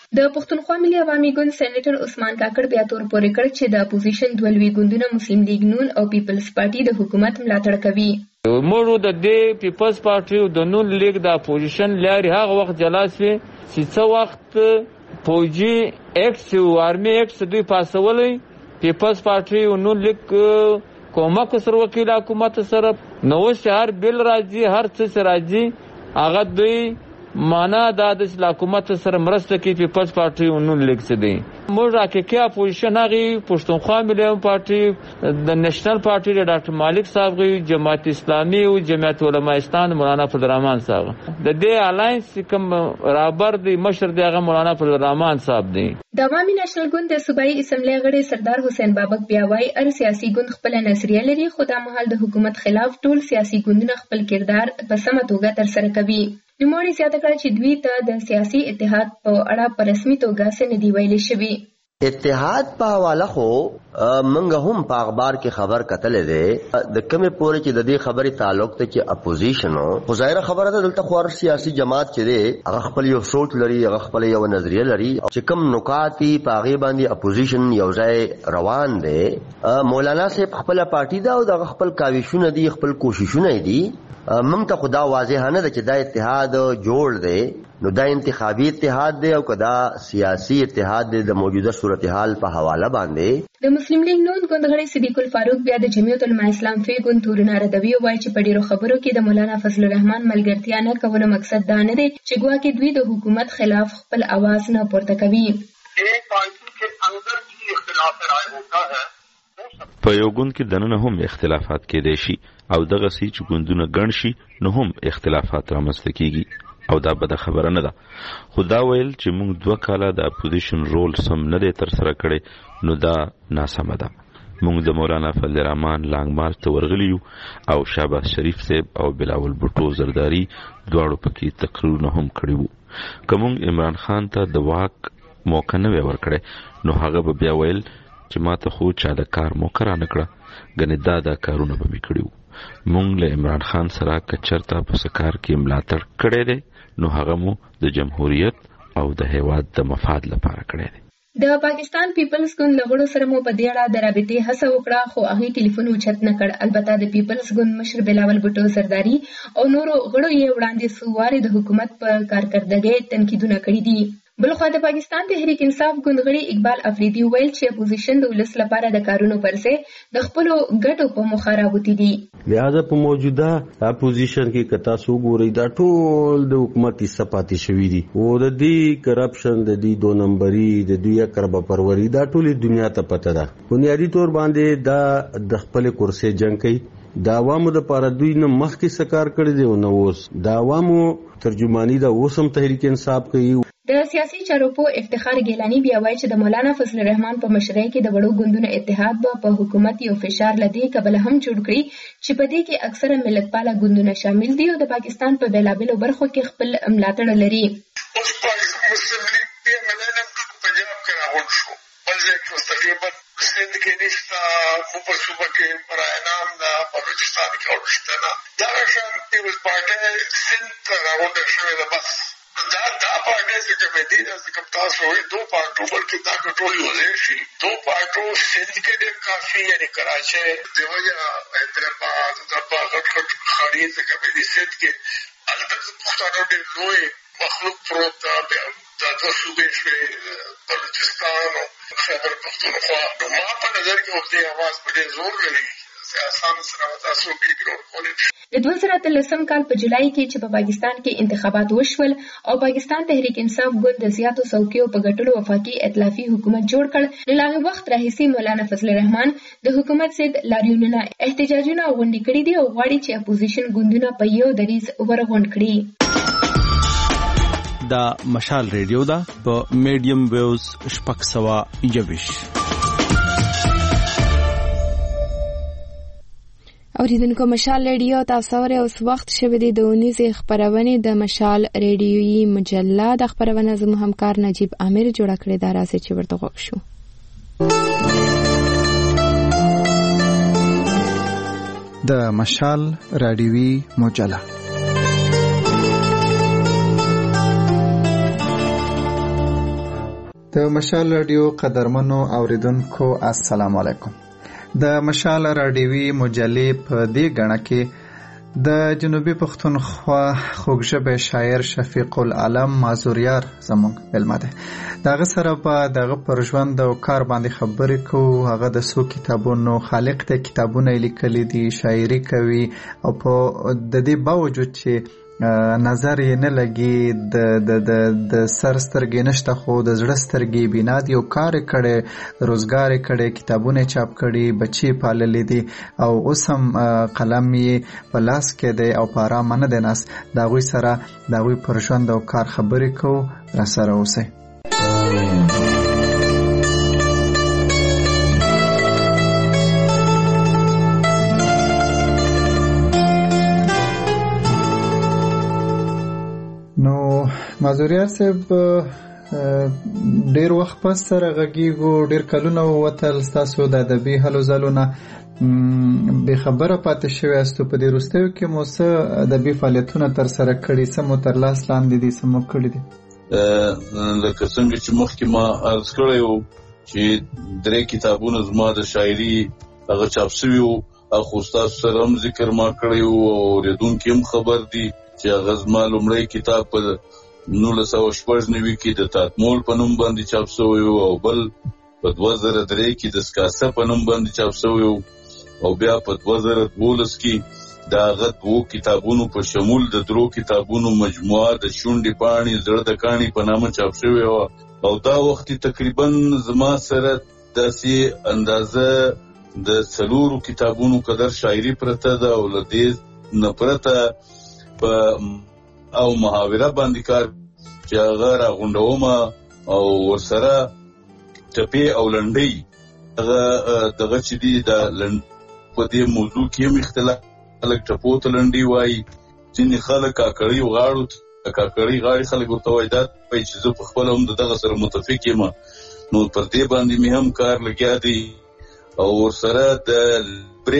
د پښتونخوا ملي عوامي ګوند سېنیټر عثمان کاکړ بیا تور پورې کړ چې د اپوزیشن دوه لوی ګوندونه مسلم لیگ نون او پیپلز پارټي د حکومت ملاتړ کوي. موږ د دې پیپلز پارټي او د نون لیگ د اپوزیشن لاري هغه وخت جلا شوې چې څو وخت فوجي ایکس او آرمي ایکس دوی پاسولې پیپلز پارټي او نون لیگ کومک سره وکیل حکومت سره نو شهر بل راځي هر څه راځي هغه دوی معنا دا د حکومت سره مرسته کوي پیپلز پارټي او نون لیگ څه دی. موږ حقیقي اپوزیشن هغه پښتونخوا ملي پارټي د نېشنل پارټي د ډاکټر مالک صاحب غي جماعت اسلامي او جمعیت علماء اسلام مولانا فضل الرحمن صاحب د دې الاینس کوم رابر دی مشر دی هغه مولانا فضل الرحمن صاحب دی. د عوامي نېشنل ګوند د صوبایي اسمبلی غړي سردار حسین بابک بیا وايي هر سیاسي ګوند خپل نظریه لري خو دا مهال د حکومت خلاف ټول سیاسي ګوندونه خپل کردار په سمه توګه ترسره کوي. نوموړي زیاته کړه چې دوی ته د سیاسي اتحاد په اړه په رسمي توګه څه نه دی ویلي شوي. اتحاد په حواله خو منګه هم په اخبار کې خبر کتلې ده د کومه پورې چې د دې خبرې تعلق ته چې اپوزیشن او ظاهر خبره ده دلته خو سیاسي جماعت چې ده هغه خپل یو سوچ لري هغه خپل یو نظریه لري چې کوم نکات په هغه باندې اپوزیشن یو ځای روان ده. مولانا صاحب خپل پارټي دا او د خپل کاوشونه دي خپل کوششونه دي موږ ته خدا واضح نه ده چې دا اتحاد جوړ دی نو دا انتخابي اتحاد دی او کدا سیاسي اتحاد دی د موجوده صورتحال په حواله باندې. د مسلم لیگ نون ګوندغړي صدیق الفاروق بیا د جمعیت العلماء اسلام فی ګوند تورونه ردوي او وايي چې په ډیرو خبرو کې د مولانا فضل الرحمن ملګرتیا نه کول مقصد دا نه دی چې ګواکې دوی د حکومت خلاف خپل आवाज نه پورته کوي. په یو ګوند کې دننه هم اختلافات کېدای شي او دغه سي چې ګوندونه ګڼ شي نو هم اختلافات رامنځته کیږي او دا بده خبره نه ده. خو دا ویل چې موږ دوه کاله د اپوزیشن رول سم نه دی ترسره کړی نو دا ناسمه ده. موږ د مولانا فضل الرحمن لانګ مارچ ته ورغلي یو او شهباز شریف صاحب او بلاول بوټو زرداری دواړو پکې تقریرونه هم کړي وو. که موږ عمران خان ته د واک موقع نه ورکړی نو هغه به بیا ویل چې ما ته خو چا د کار موقع را نه کړه ګنې دا دا کارونه به مې کړي وو. موږ له عمران خان سره که چېرته په څه کار کې ملاتړ کړی دی نو هغه مو د جمهوریت او د هیواد د مفاد لپاره کړی دی. د پاکستان پیپلز ګوند له غړو سره مو په دې اړه د رابطې هڅه وکړه خو هغې ټلیفون اوچت نه کړ. البته د پیپلز ګوند مشر بلاول بوټو زرداری او نورو غړو یې وړاندې څو وارې د حکومت په کارکردګۍ تنقیدونه کړي دي. بلخوا د پاکستان تحریک انصاف ګوند غړي اقبال افریدي ویل چې اپوزیشن د ولس لپاره د کارونو پرځای د خپلو ګټو په موخه راوتی دي. لہذا په موجوده اپوزیشن کې کتا سو ګوري دا ټول د حکومت صفاتي شوی دي او د دې کرپشن د دې دو نمبري د دوی کربه پروري دا ټول دنیا ته پته ده. بنیادی تور باندې دا د خپل کرسي جنگ کوي د عوامو د پاره دوی نه مخکې سکار کړی دی او نو اوس د عوامو ترجمانی دا اوسم تحریک انصاف کوي. د سیاسي چارو په افتخار ګیلانی بیا وایي چې د مولانا فضل الرحمن په مشرۍ کې د وړو ګوندونو اتحاد به په حکومت یو فشار لدی کبل هم جوړ کړي چې په دې کې اکثره ملتپاله ګوندونه شامل دي او د پاکستان په بیلابیلو برخو کې خپل ملاتړ لري. سندھ کې نشتا په صوبه کې برای نام دا بلوچستان کې اورشتنه دا شان پیپلز پارټي سندھ راوند شوی دا بس دا دا پارټي چې په دې د کوم تاسو وي دوه پارټو بلکې دا کنټرول ولې شي دوه پارټو سندھ کې د کافي یعنی کراچي دیویا حیدرآباد د باغټ خاري څخه په دې سندھ کې البته پښتانه ډېر لوی مخلوق پروت دا د دوه صوبې شوی بلوچستان او خیبر پختونخوا نو ما په نظر کې وختي आवाज په ډېر زور لري سیاست سره تاسو کې ګرو کولای. د دوه زره اتلسم کال په جولای کې چې په پاکستان کې انتخابات وشول او پاکستان تحریک انصاف ګوند د زیاتو څوکیو په ګټلو وفاقي ائتلافي حکومت جوړ کړ. له هغه وخت راهیسې مولانا فضل الرحمن د حکومت ضد لاریونونه احتجاجونه غونډې کړي دي او غواړي چې اپوزیشن ګوندونه په یو دریز ورغونډ کړي. دا مشال ریډیو دا په میډیم ویوز شپږ سوه یوویش. اوریدونکو مشال ریډیو تاسو اورئ اوس وخت شوی دی د اونیزې خبرونې د مشال ریډیویي مجله د خبرونه زموږ همکار نجیب عامر جوړه کړې ده راځي چې ورته غوږ شو. د مشال ریډیویي مجله د مشال رادیو قدرمنو اوریدونکو السلام علیکم. د مشال رادیوي مجلې په دې غاڼه کې د جنوبي پښتونخوا خوږژبی شاعر شفیق العالم مازوریار زموږ مېلمه دی. دغه سره به دغه پر ژوند او کار باندې خبرې کوو. هغه د څو کتابونو خالق دی، کتابونه یې لیکلي دي، شاعري کوي او په د دې باوجود چې نظر یې نه لګي، د د د د سر سترګې نشته خو د زړه سترګې بینا دي او کار یې کړی، روزګار یې کړی، کتابونه یې چاپ کړي، بچي یې پاللي دي او اوس هم قلم یې په لاس کې دی او په ارامه نه دی ناست. د هغوی سره د هغوی پر ژوند او کار خبرې کوو. راسره اوسئ. نو مازوریار صاحب ډیر وخت پس سره غږیږو، ډیر کلونه ووتل ستاسو د ادبي هلو ځلو نه بې خبره پاتې شوي یاستو. په دې وروستیو کې مو څه ادبي فعالیتونه ترسره کړي، څه مو تر لاس لاندې دي، څه مو کړي دي؟ لکه څنګه چې مخکې ما عرض کړی وو چې درې کتابونه زما د شاعري هغه چاپ شوي وو او خو ستاسو سره هم ذکر ما کړی وو او اورېدونکي هم خبر دي چې هغه زما لومړی کتاب په نولس سوه شپږ نوي کې د تاتمول په نوم باندې چاپ شوی و او بل په دوه زره درې کې د سکاسه په نوم باندې چاپ شوی و او بیا په دوه زره دولس کې د هغه دوو کتابونو په شمول د درو کتابونو مجموعه د شونډې پاڼې زړه د کاڼي په نامه چاپ شوی و او دا وخت تقریبا زما سره داسې اندازه د څلورو کتابونو قدر شاعري پرته ده او له دې نه پرته په او محاوره باندې کار چې هغه راغونډوم او ورسره ټپې او لنډۍ هغه دغه چې دي د لنډ په دې موضوع کې هم اختلاف، خلک ټپو ته لنډۍ وایي، ځینې خلک کاکړۍ غاړو ته کاکړۍ غاړې خلک ورته وایي، دا وایي چې زه پخپله هم د دغه سره متفق یم. نو پر دې باندې مې هم کار لګیا دی او ورسره د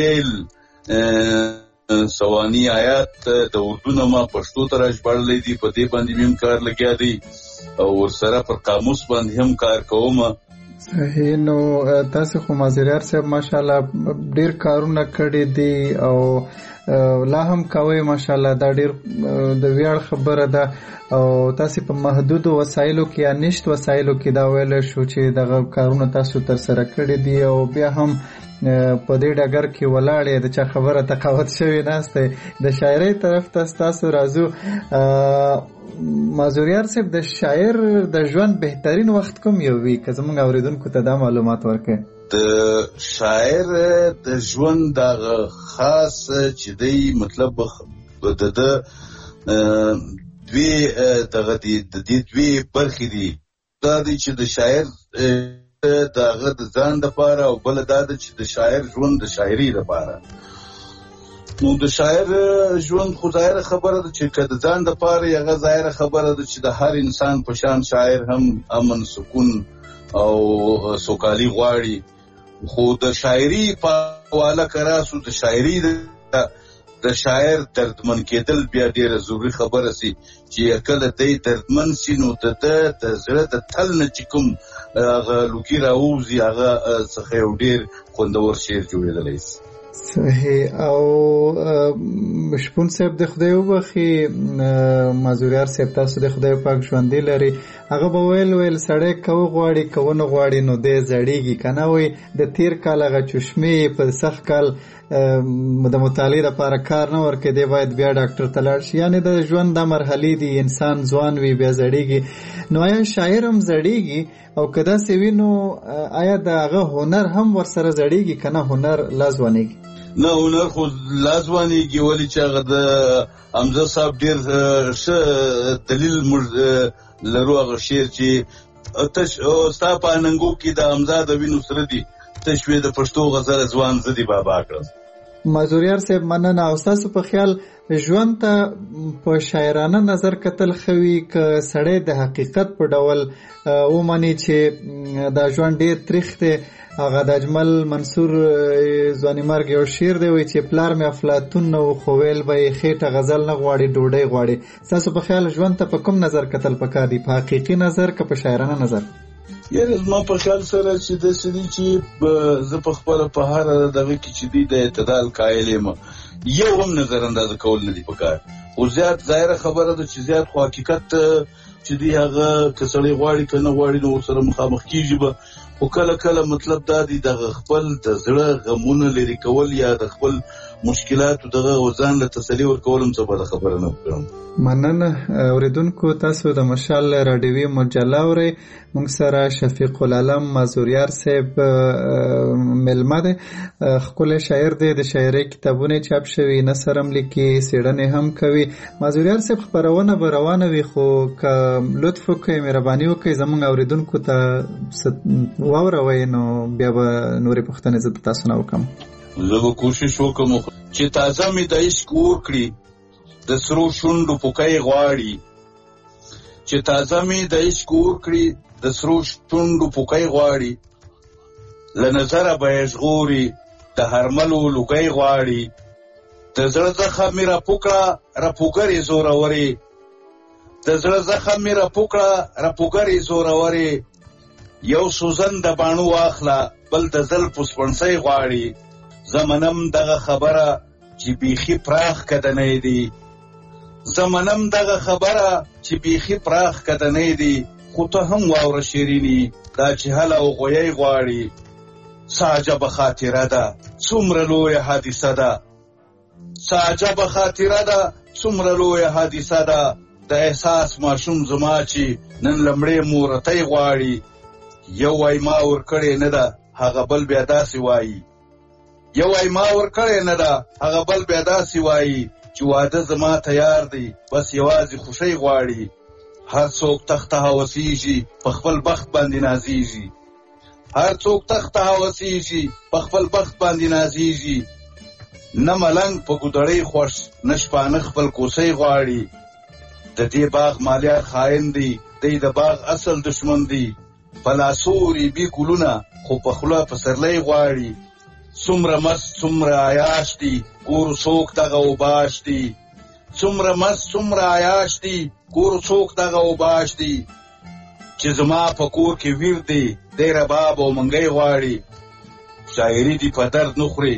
بریل سوانی آیات د اردو نه ما پښتو ته راژباړلی دي، په دې باندې مې هم کار لګیا دی او ورسره پر قاموس باندې هم کار کوم. صحیح. نو تاسو خو مازوریار صاحب ماشاءالله ډیر کارونه کړي دي او لا هم کوي ماشاءالله. دا ډیر د ویاړ خبره ده او تاسو په محدودو وسایلو کې یا نشت وسایلو کې دا ویل شو چې دغه کارونه تاسو تر سره کړي دي او بیا هم په دې ډګر کې ولاړې د چا خبره تقاوت شوی ناسته د شاعرۍ طرف ته ستاسو راځو. مازوریار صاحب د شاعر د ژوند بهترین وخت کوم یو وي که زموږ اوریدونکو ته دا معلومات ورکړي؟ د شاعر د ژوند دغه خاص چې دی مطلب د د دوی دغه د دې دوی برخې دي. دا دی چې د شاعر دغه د ځان دپاره او بله دا ده چې د شاعر ژوند د شاعري دپاره. نو د شاعر ژوند خو ظاهره خبره ده چې که د ځان دپاره هغه ظاهره خبره ده چې د هر انسان په شان شاعر هم امن، سکون او سوکالي غواړي. خو د شاعري په حواله که راسو د شاعري د شاعر دردمن کېدل بیا ډېره ضروري خبره سي چې کله دی دردمن سي نو د ده د زړه د تل نه چې کوم هغه لوګي راوځي هغه څخه یو ډېر خوندور شعر جوړېدلی سي. صحیح. او شپون صاحب د خدای وبخي، مازوریار صاحب تاسو د خدای پاک ژوندي لري، هغه به ویل ویل سړی که وغواړي که ونه غواړي نو دی زړېږي که نه. وایي د تېر کال هغه چشمې په سخت کال د مطالعې لپاره کار نه ورکوي، دی باید بیا ډاکټر ته لاړ شي. یعنې د ژوند دا مرحلې دي، انسان ځوان وي بیا زړېږي. نو آیا شاعر هم زړېږي او که داسې وي نو آیا د هغه هنر هم ورسره زړېږي که نه هنر لا ځوانېږي؟ نه هنر خو لا ځوانېږي، ولې چې هغه د حمزه صاحب ډېر ښه دلیل موږ لرو. هغه شعر چې تش ستا په اننګو کې د حمزه د وینو سره دي، تش وې د پښتو غزل ځوان زه دې بابا کړم. مازوریار صاحب مننه. او ستاسو په خیال ژوند ته په شاعرانه نظر کتل خوي که سړی د حقیقت په ډول ومني چې دا ژوند ډېر تریخ دی؟ هغه د اجمل منصور ځواني مرګ یو شعر دی وایي چې پلار مې افلاطون نه و خو ویل به یې خېټه غزل نه غواړي ډوډۍ غواړي. ستاسو په خیال ژوند ته په کوم نظر کتل پکار دي، په حقیقي نظر که په شاعرانه نظر؟ یعنی زما په خیال سره چې د سړي چې زه په خپل په هر دغه کې چې دی د اعتدال قائل یم، یو هم نظر انداز کول نه دی پکار. او زیات ظاهره خبره ده چې زیات خو حقیقت چې دی هغه کسړی غواړي کنه غواړي نو سره مخامخ کیږي به. خو کله کله مطلب دا دی د خپل د زړه غمونه لري کول یا د خپل مشکلاتو دغه ځان له تسلی ورکول هم څه بده خبره نه کوم. مننه اوریدونکو، تاسو د مشال راډیوي مجله اورئ. موږ سره شفیق العالم مازوریار صاحب ملمه دی، ښکلی شاعر دی، د شاعرۍ کتابونه چاپ شوي، نثر هم لیکي، څېړنې هم کوي. مازوریار صاحب خپرونه به روانه وي، خو که لطف وکړئ مهرباني وکړئ زموږ اوریدونکو ته واوروئ نو بیا به نورې پوښتنې زه د تاسو نه وکړم. زه به کوشش وکړم چې تازه مې د عشق اور کړي د سرو شونډو پوکی غواړي، چې تازه مې د عشق اور کړي د سرو شونډو پوکی غواړي، له نظره به یې ژغوري د هرملو لوګی غواړي، د زړه زخم مې راپوکړه راپوګرې زورورې، د زړه زخم مې راپوکړه راپوګرې زورورې، یو سوزن د باڼو واخله بل د زلفو سپڼسۍ غواړي، زمنم دغه خبره چې بیخي پراخ کدنۍ دی، زمنم دغه خبره چې بیخي پراخ کدنۍ دی، خو ته هم واوره شیریني دا چې هله او غویی غواړي، څه عجبه خاطره ده څومره لویه حادثه ده، څه عجبه خاطره ده څومره لویه حادثه ده، د احساس ماشوم زما چې نن لمړې مورتۍ غواړي، یو وای ما ورکړې نه ده هغه بل بیا داسې وایي، یو وای ما ورکړې نه ده هغه بل بیا داسې وایي، چې واده زما تیار دی بس یوازې خوشۍ غواړي، هر څوک تخته هوسیږي په خپل بخت باندې نازیږي، هر څوک تخته هوسیږي په خپل بخت باندې نازیږي، نه ملنګ په ګودړۍ خوښ نه شپانه خپل کوسۍ غواړي، د دې باغ مالیار خاین دی دی د باغ اصل دشمن دی، په لاسو ریبي ګلونه خو په خوله پسرلی غواړي، څومره مست څومره عیاش دی ګورو څوک دغه اوباش دی، څومره مست څومره عیاش دی ګورو څوک دغه اوباش دی، چې زما په کور کې ویر دی دی رباب او منګی غواړي، شاعري دی په درد نه خوري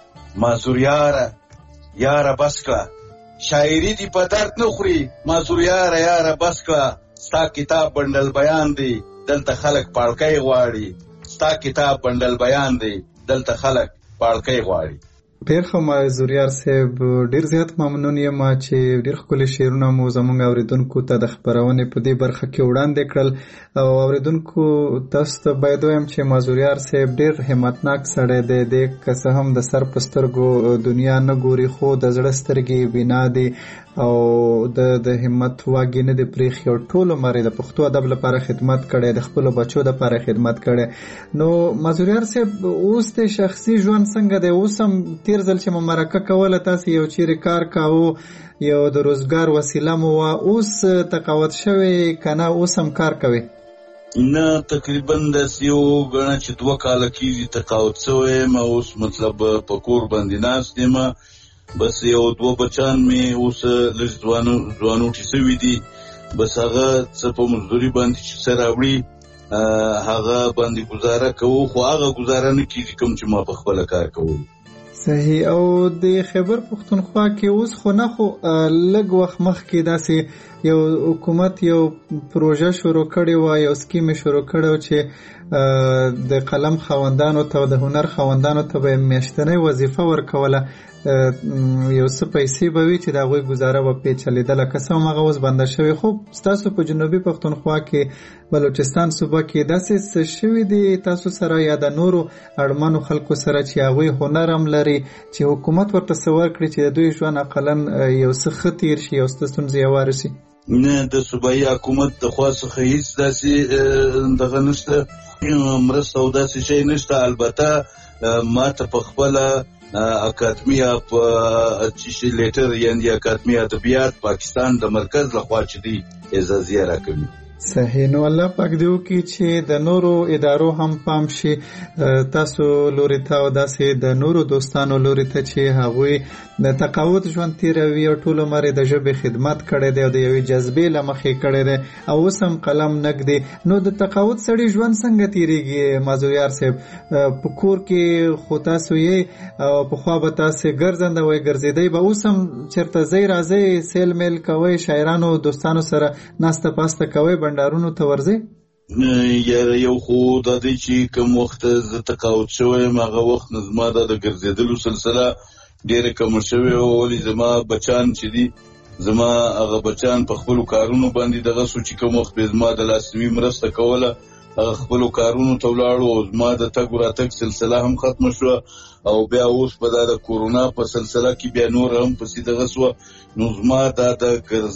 مازوریاره یاره بس کړه، شاعري دی په درد نه خوري مازوریاره یاره بس کړه، ستا کتاب بندل بیان دی دلته خلک پاړکی غواړي، ستا کتاب بندل بیان دی دلته خلک پاړکی غواړي. ډېر ښه مازوریار صاحب، ډېر زیات ممنون یم چې ډېر ښکلي شعرونه مو زموږ اوریدونکو ته د خپرونې په دې برخه کې وړاندې کړل، او اوریدونکو تاسو ته باید ووایم چې مازوریار صاحب ډېر همتناک سړی دی، دی که څه هم د سر په سترګو دنیا نه ګوري خو د زړه سترګې بینا دي او د د همت واګې نه دی پرېښي، او ټول عمر یې د پښتو ادب لپاره خدمت کړی، د خپلو بچو دپاره خدمت کړی. نو مازوریار صاحب اوس د شخصي ژوند څنګه دی؟ اوس هم تیر ځل چې مو مرکه کوله تاسې یو چیرې کار کاوه، یو د روزګار وسیله مو وه، اوس تقاعد شوی که نه اوس هم کار کوئ؟ نه تقریبا داسې یو ګڼه چې دوه کاله کېږي تقاعد شوی یم، اوس مطلب په کور باندې ناست یم، بس یو دوه بچان مې اوس لږ ځوانوټي شوي دي، بس هغه څه په مزدوري باندې چې څه راوړي هغه باندې ګزاره کوو، خو هغه ګزاره نه کېږي کوم چې ما په خپله کار کوو. صحیح. او د خیبر پښتونخوا کې اوس خو نه، خو لږ وخت مخکې داسې یو حکومت یو پروژه شروع کړې وه، یو سکیم یې شروع کړی و چې د قلم خاوندانو ته د هنر خاوندانو ته به یې میاشتنۍ وظیفه ورکوله، یو څه پیسې به وي چې د هغوی ګزاره به پې چلېدله، که څه هم هغه اوس بنده شوې. خو ستاسو په جنوبي پښتونخوا کې بلوچستان صوبه کې داسې څه شوي دي تاسو سره یا د نورو اړمنو خلکو سره چې هغوی هنر هم لري چې حکومت ورته څه ورکړي چې د دوی ژوند اقلا یو څه ښه تېر شي، یو څه ستونزې هوارې شي؟ نه، د صوبایي حکومت د خوا څخه هېڅ داسې دغه نشته، مرسته او داسې شی نشته. البته ما ته په خپله اکادمي اف لیټر یعنی اکادمي ادبیات پاکستان د مرکز لخوا چې دی اعزازیه راکوي. صحیح. نو الله پاک دیو کې چې د نورو ادارو هم پام شي تاسو لوري ته او داسې د نورو دوستانو لوري ته چې هغوی د تقاعد ژوند تیروي او ټول عمر د ژبې خدمت کړی دی او د یوې جذبې له مخې کړی دی او اوس هم قلم نږدي. نو د تقاعد سړي ژوند څنګه تیریږي مازوریار صاحب؟ په کور کې خو تاسو یې او پخوا به تاسې ګرځنده وئ ګرځېدی به اوس هم چېرته ځئ راځئ سیل میل کوئ شاعرانو دوستانو سره ناسته پاسته کوئ بندارونو ته ورځئ؟ یو خو دا دی چې کوم وخت زه تقاعد شوی یم هغه وخت نه زما دا د ګرځېدلو سلسله ډېره کمه شوې وه. ولې زما بچیان چې دي زما هغه بچیان په خپلو کارونو باندې دغه سو چې کوم وخت به زما د لاسنیوي مرسته کوله هغه خپلو کارونو ته ولاړو او زما د تګ راتګ سلسله هم ختمه شوه او بیا اوس په دا د کورونا په سلسله کې بیا نور هم پسې دغه سوه. نو زما دا د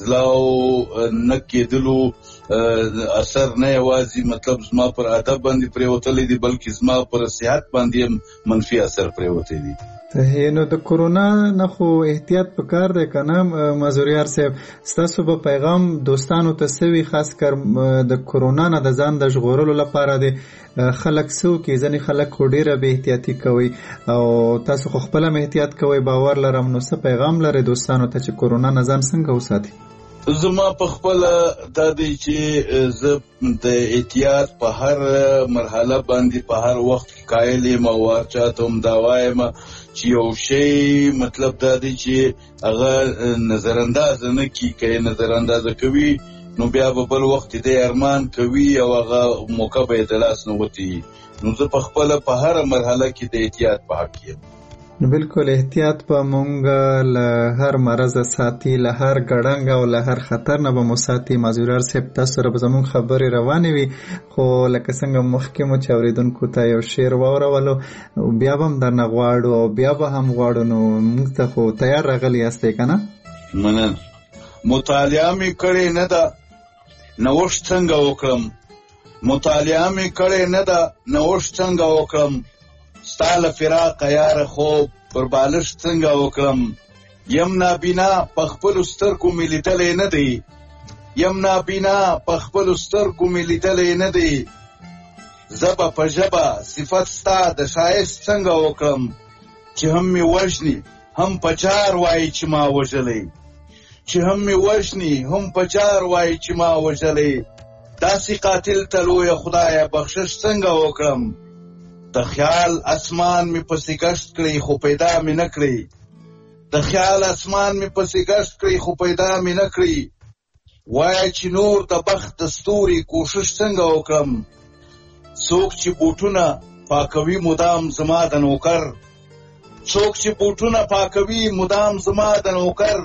ګرځلاو نه کېدلو اثر نه یوازې مطلب زما پر ادب باندې پرېوتلی دی بلکې زما پر صحت باندې هم منفي اثر پرېوتی دی. نو د کورونا نه خو احتیاط پکار دی که نه مازوریار صاحب؟ ستاسو به پیغام دوستانو ته څه وي خاص کر د کورونا نه د ځان د ژغورلو لپاره دی؟ خلک څه وکړي؟ ځینې خلک خو ډېره بې احتیاطي کوي او تاسو خو خپله هم احتیاط کوئ باور لرم. نو څه پیغام لرئ دوستانو ته چې کورونا نه ځان څنګه وساتي؟ زما په خپله دا دی چې زه د احتیاط په هر مرحله باندې په هر وخت کې قایل یم او هر چاته هم دا وایم چې یو شی مطلب دا دی چې هغه نظراندازه نه کړي. که یې نظراندازه کوي نو بیا به بل وخت دی ارمان کوي او هغه موقع به یې د لاس نه وتي. نو زه په خپله په هره مرحله کې د احتیاط په حق یم. نو بالکل احتیاط به مونږ له هر مرض ساتي، له هر ګړنګ او له هر خطر نه به مو ساتي. مازوریار صاحب تاسو سره به زمونږ خبرې روانې وي خو لکه څنګه مخکې مو چې اورېدونکو ته یو شعر واورولو بیا به هم درنه غواړو او بیا به هم غواړو. نو موږ ته خو تیار راغلی یاستئ که نه؟ مننه. مطالعه مې کړې نه ده نوښت څنګه وکړم، مطالعه مې کړې نه ده نوښت څنګه وکړم، ستا له فراقه یاره خوب پر بالښت څنګه وکړم. یم نابینا په خپلو سترګو مې لیدلی نه دی، یم نابینا په خپلو سترګو مې لیدلی نه دی. زه به په ژبه صفت ستا د ښایست څنګه وکړم چې هم مې وژني هم په چار وایي چې ما وژلی، چې هم مې وژني هم په چار وایي چې ما وژلی. داسې قاتل ته لویه خدایه بخشش څنګه وکړم. د خیال اسمان می پسې گشت کړی خو پیدا می نه کړی، د خیال اسمان می پسې گشت کړی خو پیدا می نه کړی. وایه چې نور د بخت د ستوري کوشش څنګه وکړم. څوک چې بوټونه پاکوي مدام زما د نوکر، څوک چې بوټونه پاکوي مدام زما د نوکر.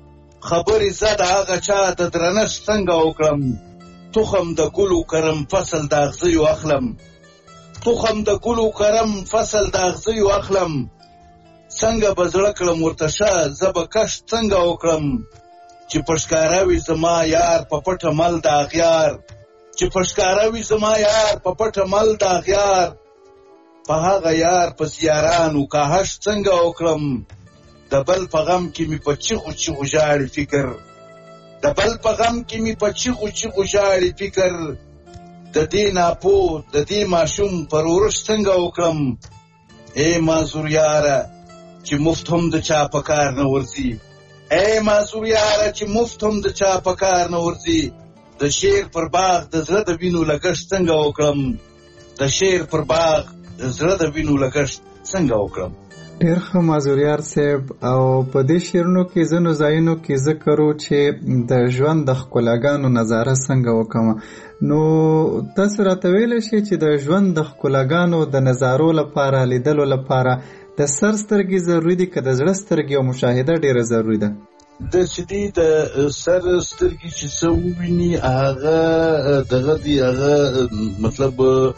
خبرې زه د هغه چا د درنښت څنګه وکړم. تخم د ګلو کرم فصل د اغزیو اخلم، تخم د ګلو کرم فصل د اغزیو اخلم. څنګه به زړه کړم ورته شه زه به کشت څنګه وکړم. چې په ښکاره وي زما یار په پټه مل د اغیار، چې په ښکاره وي زما یار په پټه مل د اغیار. په هغه یار پس یارانو کاهش څنګه وکړم. د بل په غم کې مې په چیغو چیغو ژاړي فکر، د بل په غم کې مې په چیغو چیغو ژاړي فکر. د دې ناپو د دې ماشوم پر ورش څنګه وکړم. ای مازور یاره چې مفت هم د چا په کار نه ورځي، ای مازور یاره چې مفت هم د چا په کار نه ورځي. د شعر پر باغ د زړه د وینو لګښت څنګه وکړم، د شعر پر باغ د زړه د وینو لګښت څنګه وکړم. ډېر ښه مازوریار صاحب. او په دې شعرونو کې ځینو ځایونو کې ذکر و چې د ژوند د ښکلاګانو نظاره څنګه وکړم. نو تاسو راته ویلی شئ چې د ژوند د ښکلاګانو د نظارو لپاره لیدلو لپاره د سر سترګې ضروري دي که د زړه سترګې او مشاهده ډېره ضروري ده؟ د چې دی د سر سترګې چې څه وویني هغه دغه دی هغه مطلب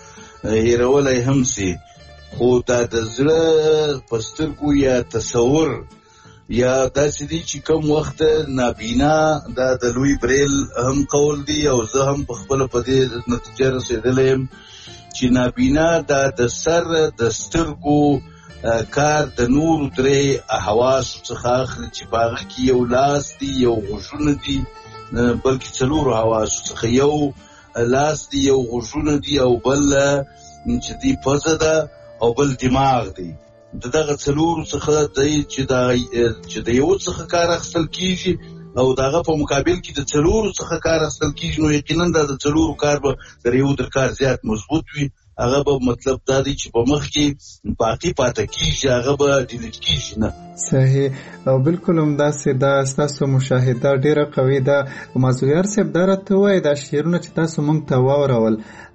هېرولی هم سي، خو دا د زړه په سترګو یا تصور یا داسې دی چې کوم وخت نابینا دا د لوی بریل هم قول دی او زه هم په خپله په دې نتیجه رسېدلی یم چې نابینا دا د سر د سترګو کار د نورو درې حواسو څخه اخلي چې په هغه کې یو لاس دی، یو غوږونه دي، بلکې څلورو حواسو څخه. یو لاس دی یو غوږونه دی او بل چې دی پزه ده او بل دماغ دی. دغه څلورو څخه دی چې دا چې د یو څخه کار اخیستل کیږي او دغه په مقابل کې د څلورو څخه کار اخیستل کیږي، نو یقینا دا د څلورو کار به د یو در کار زیات مضبوط وي. هغه به مطلب دا دی چې په مخ کې باقي پاتې کیږي، هغه به ډیلیټ کیږي نه. صحیح او بالکل همداسې دا ستاسو مشاهده ډیره قوي ده. مازویار صاحب دا راته وایي دا شعرونه چې تاسو موږ ته واورول،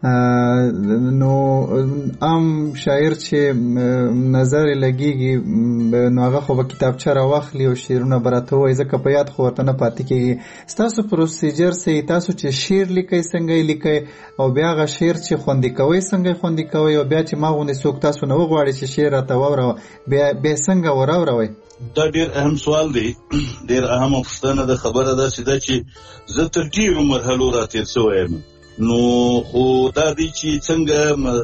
نو عام شاعر چې نظر لګیږي نو هغه خو به کتابچه راواخلي او شعرونه به راته وایي، ځکه په یاد خو ورته نه پاتې کېږي. ستاسو پروسیجر څه تاسو چې شعر لیکئ څنګه یې لیکئ او بیا هغه شعر چې خوندي کوئ څنګه یې خوندي کوئ، او بیا چې ما غوندې څوک تاسو نه وغواړي چې شعر راته واوروه بیا بیا څنګه وراوروئ؟ دا ډیر اهم سوال دی، ډیر اهمه پوښتنه ده. خبره ده چې دا چې زه تر ډیرو مرحلو راتېر شوی یم، نو خو دا دی چې څنګه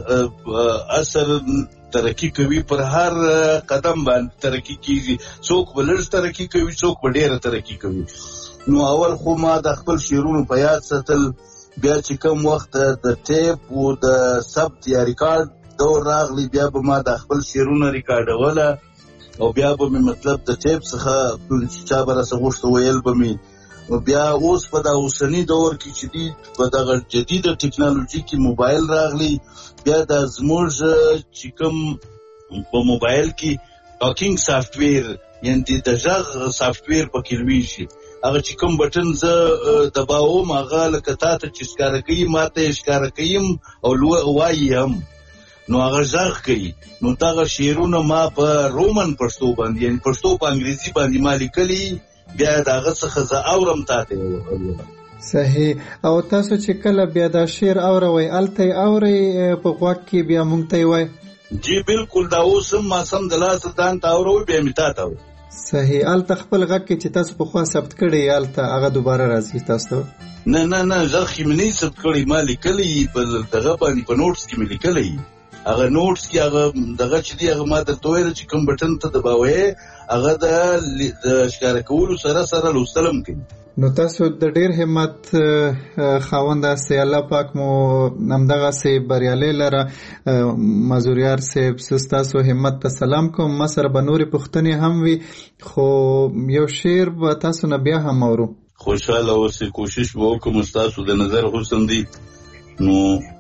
اثر ترقی کوي، پر هر قدم باندې ترقی کیږي، څوک به لږ ترقی کوي، څوک به ډیره ترقی کوي. نو اول خو ما د خپل شعرونو په یاد ساتل، بیا چې کم وخت د ټیپ او د ثبت یا ریکارډ دور راغلی بیا به ما د خپل شعرونه ریکارډوله او بیا به مې مطلب د ټیپ څخه چې چا به راڅه غوښته ویل به مې. بیا اوس په دا اوسني دور کې چې دی په دغه جدیده ټکنالوژي کې موبایل راغلی، بیا دا زموږ چې کوم په موبایل کې ټاکینګ سافټویر یعنې د غږ سافټویر پکې لویږي، هغه چې کوم بټن زه دباوم هغه لکه تا ته چې ښکاره کوي ما ته یې ښکاره کوي او وایي هم، نو هغه غږ کوي. نو دغه شعرونه ما په رومن پښتو باندې یعنې پښتو په انګریزي باندې ما لیکلي، بیا د هغه څخه زه اورم تا ته یې. صحیح. او تاسو چې کله بیا دا شعر اوروئ هلته یې اورئ په غوږ کې بیا موږ ته یې وایئ؟ جی بالکل، دا اوس هم ما سم د لاسه ځان ته اوروئ بیا مې تا ته وایي. صحیح. هلته خپل غږ کې چې تاسو پخوا ثبت کړی هلته هغه دوباره راځي تاسو ته؟ نه نه نه، غږ کې مې نه ثبت کړی، ما لیکلی په دغه باندې په نوټس کې مې لیکلی، هغه نوټس کې هغه دغه چې دی هغه ما درته ویل چې کوم بټن ته دباوې هغه د ښکاره کولو سره سره لوستل هم کوي. نو تاسو د ډیر همت خاوند یاستئ، الله پاک مو همدغسې بریالی لره. مازوریار صاحب ستاسو همت ته سلام کوم. ما سره به نورې پوښتنې هم وي خو یو شعر به تاسو نه بیا هم اورو. خوشحاله اوسئ، کوشش به وکړم ستاسو د نظر حسن دی. نو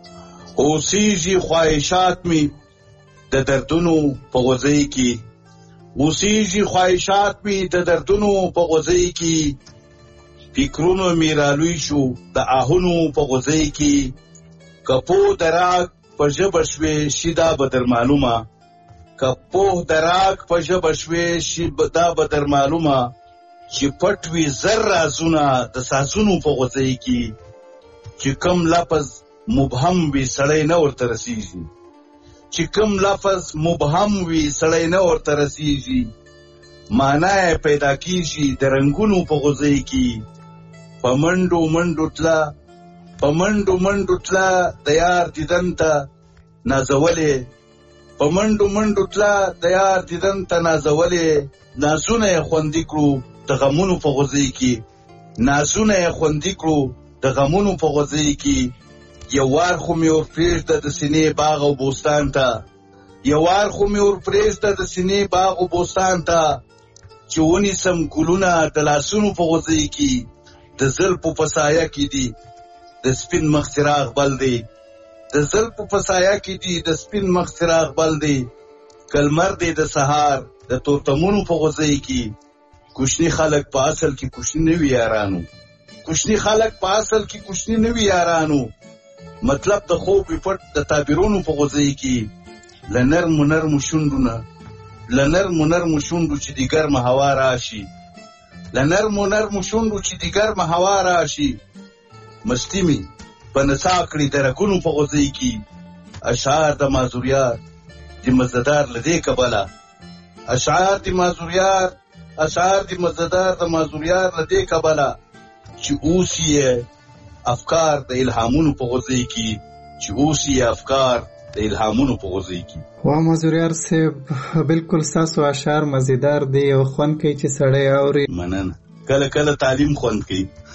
اوسیږي خواهشات می د دردونو په غوځۍ کې، اوسیږي خواهشات می د دردونو په غوځۍ کې، فکرونو می رالوی شو د آهونو په غوځۍ کې، کپو دراک په ژبه شوې شي دا به در معلومه، کپو دراک په ژبه شوې شي دا به در معلومه، چې پټ وي زر رازونه د سازونو په غوځۍ کې، چې کم لفظ مبهم وي سړی نه ورته رسیږي، چې کم لفظ مبهم وي سړی نه ورته رسیږي، معنا یې پیدا کیږي د رنګونو په غوځۍ کې، په منډو منډو تله په منډو منډو تله د یار دیدن ته نازولې، په منډو منډو تله د یار دیدن ته نازولې، نازونه یې خوندي کړو د غمونو په غوځۍ کې، نازونه یې خوندي کړو د غمونو په غوځۍ کې، یو وار خو مې ور پرېږده د سینې باغ او بوستان ته، یو وار خو مې ور پرېږده د سینې باغ او بوستان ته، چې ونیسم ګلونه د لاسونو په غوځۍ کې، د زلفو په سایه کې دي د سپین مخ څراغ بل دی، د زلفو په سایه کې دي د سپین مخ څراغ بل دی، که لمر دی د سهار د تورتمونو په غوځۍ کې، کوچني خلک په اصل کې کوچني نه وي یارانو، کوچني خلک په اصل کې کوچني نه وي یارانو، مطلب د خوب پټ د تعبیرونو په غوځۍ کې، له نرمو نرمو شونډو نه له نرمو نرمو شونډو چې د ګرمه هوا راشي، له نرمو نرمو شونډو چې د ګرمه هوا راشي، مستی مې په نڅا کړي د رګونو په غوځۍ کې، اشعار د مازوریار د مزددار له دې کبله، اشعار د مازوریار اشعار د مزددار د مازوریار له دې کبله، چې اوس یې افکار د الهامونو په غوځۍ کې، چې اوس یې افکار د الهامونو په غوځۍ کې. وا مازوریار صاحب بالکل ستاسو اشعار مزیدار دي او خوند کوي چې سړی اوري. مننه. کله کله تعلیم خوند کوي.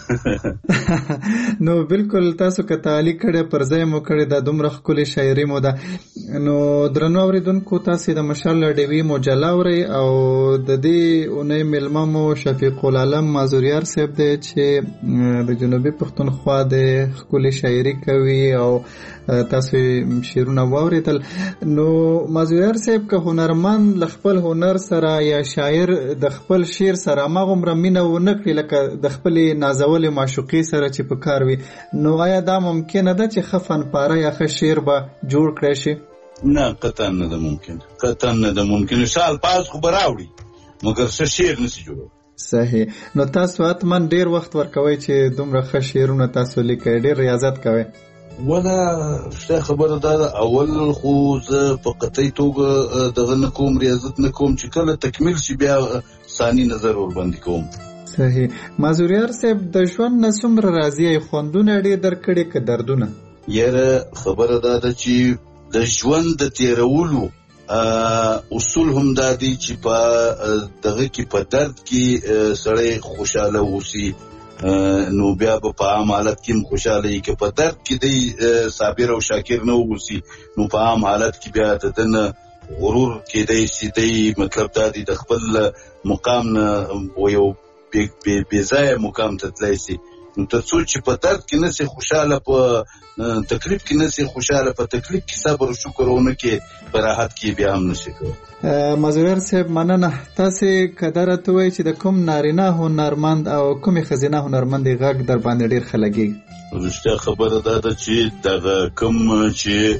نو بالکل تاسو که تعلیق کړی پر ځای مو کړی دا دومره ښکلې شاعري مو ده. نو درنو اورېدونکو تاسې د مشال ډیوي مجله اورئ او د دې اونۍ میلمه مو شفیق العالم مازوریار صاحب دی چې د جنوبي پښتونخوا د ښکلې شاعري کوي او تاسو شعرونه واورېدل. نو مازوریار صاحب که هنرمند له خپل هنر سره یا شاعر د خپل شعر سره هماغومره مینه ونه کړي لکه د خپلې نازولې معشوقې سره چې په کار وي، نو آیا دا ممکنه ده چې ښه فنپاره یا ښه شعر به جوړ کړی شي؟ نه، قطعا نه ده ممکن، قطعا نه ده ممکن. ښه الفاظ خو به راوړي مګر ښه شعر نشي جوړولی. صحیح. نو تاسو حتما ډېر وخت ورکوئ چې دومره ښه شعرونه تاسو لیکئ، ډېر ریاضت کوئ. ولا شته خبره دا ده، اول خو زه په قطعي توګه دغه نه کوم، ریاضت نه کوم، چې کله تکمیل شي بیا ثاني نظر ورباندې کوم. صحیح. مازوریار صاحب د ژوند نه څومره راضي یې؟ خوندونه ډېر درکړي که دردونه؟ یاره خبره دا ده چې د ژوند د تیرولو اصول هم دا دي چې په دغه کې په درد کې سړی خوشحاله اوسي، نو بیا به په عام حالت کې هم خوشحاله وي. که په درد کې دی صابر او شاکر نه اوسي نو په عام حالت کې بیا د ده نه غرور کېدی شي. دی مطلب دا دی د خپل مقام نه یو بې ځایه مقام ته تللی شي. نو تر څو چې په درد کې نسي خوشحاله، په تکلیف کې نسي خوشحاله، په تکلیف کې صبر او شکر ونه کې په راحت کې بیا هم نشي کولی. مازوریار صاحب مننه. تاسې که دا راته ووایئ چې د کوم نارینه هنرمند او کومې ښځینه هنرمندې غږ در باندې ډېر ښه لګېږي؟ رښتیا خبره دا ده چې دغه کوم چې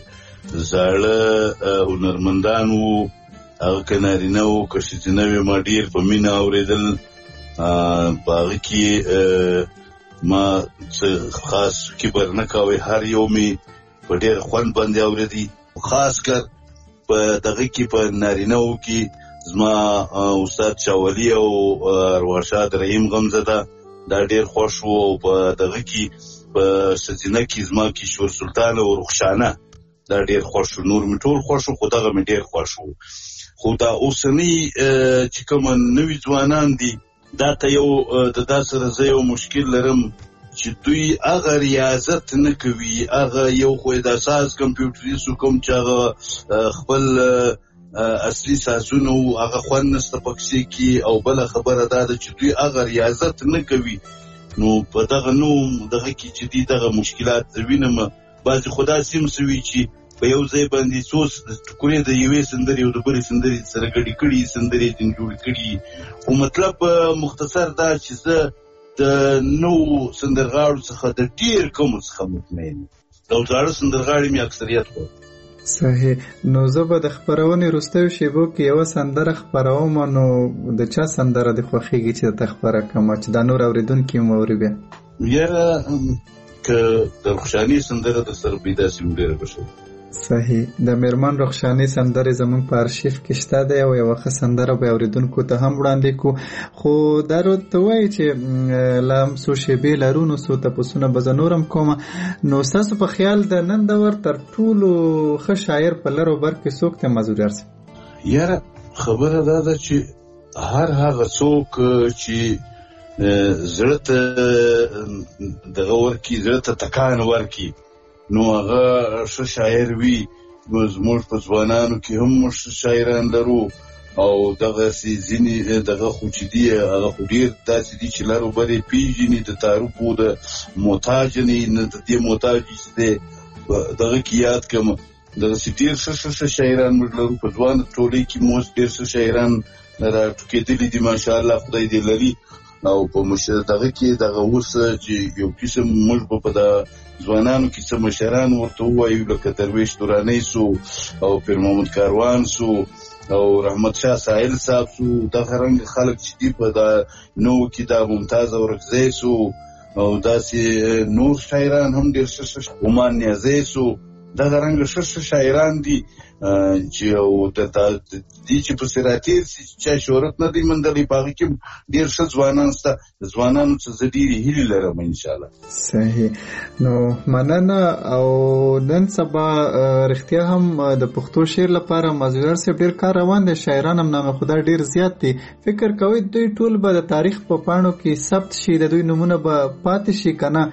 زاړه هنرمندان وو، هغه که نارینه وو که ښځینه وې، ما ډېر په مینه اورېدل. په هغه کې ما څه خاص کبر نه کوئ، هر یو مې په ډېر خوند باندې اورېدي. خاص کر په دغه کې په نارینه‌و کې زما استاد شاولي او ارواښاد رحیم غمزده دا ډېر خوښ وو، او په دغه کې په ښځینه کې زما کشور سلطان او رخشانه دا ډېر خوښ وو. نور مې ټول خوښ وو خو دغه مې ډېر خوښ وو. خو دا اوسني چې کوم نوي ځوانان دي دا ته یو د دا سره زه یو مشکل لرم چې دوی هغه ریاضت نه کوي، هغه یو خو د ساز کمپیوټریست کوم چې هغه خپل اصلي سازونه او هغه خوند نسته پکې کې، او بله خبره دا ده چې دوی هغه ریاضت نه کوي. نو په دغه نو دغه کې چې دي دغه مشکلات وینم. بعضې خو داسې هم سوي چې په یو ځای باندې څو ټکرې د یوې سندرې او د بلې سندرې سره ګډې کړي، سندرې ځینې جوړې کړي. خو مطلب مختصر دا چې زه د نوو سندرغاړو څخه د ډېر کمو څخه مطمئن یم، او زاړه سندرغاړي مې اکثریت خوښ. صحیح. نو زه به د خپرونې وروستیو شیبو کې یوه سندره خپروم. نو د چا سندره دې خوښېږي چې درته خپره کړم چې دا نور اورېدونکي هم واوري بیا؟ یاره که د رخشاني سندره در سره به داسې هم ډېره ښه. صحیح. د میرمن رخشاني سندرې زموږ په ارشیف کې شته دی او یوه ښه سندره به اورېدونکو ته هم وړاندې کړو. خو دا راته وایي چې لا هم څو شیبې لرو، نو څو تپوسونه به زه نور هم کوم. نو ستاسو په خیال د نن دور تر ټولو ښه شاعر په لر او بر کې څوک دی مازوریار صاحب؟ یاره خبره دا ده چې هر هغه څوک چې زړه ته دغه ورکي، زړه ته تکان ورکي، نو هغه ښه شاعر وي. زموږ په ځوانانو کې هم موږ شاعران لرو، او دغسې ځینې دغه خو چې دي هغه خو ډېر داسې دي چې لر او بر یې پېژني، د تعارفو د محتاج نه د دې محتاج چې دی دغه کې یاد کړم. دغسې ډېر ښه ښه ښه شاعران موږ لرو په ځوان ټولۍ کې. موږ ډېر ښه شاعران را ټوکېدلي دي ماشاءالله، خدای دې لري. او په مشر دغه کې دغه اوس چې یو قسم موږ به په د ځوانانو کې څه مشران ورته ووایو، لکه درویش درانی سو او پیر محمد کاروان سو او رحمت شاه ساحل صاحب سو. دغه رنګ خلک چې دي په دا نو کې دا ممتاز اورکزی سو، او داسې نور شاعران هم ډېر ښه ښه، عمان نیازی سو. دغه رنګ ښه شاعران دي چې او د دې چې په سراتیر چې شهرت نه دی مندلې پاږي کې ډیر ښه ځوانان سته ځوانانو څخه زه ډېرې هیلې لرم ان شاء الله. صحیح. نو مننه. او نن سبا رښتیا هم د پښتو شعر لپاره مازیګر صاحب ډیر کار روان دی، شاعران هم نامه خدا ډیر زیات دي. فکر کوئ دوی ټول به د تاریخ په پاڼو کې ثبت شي، د دوی نمونه به پاتې شي کنه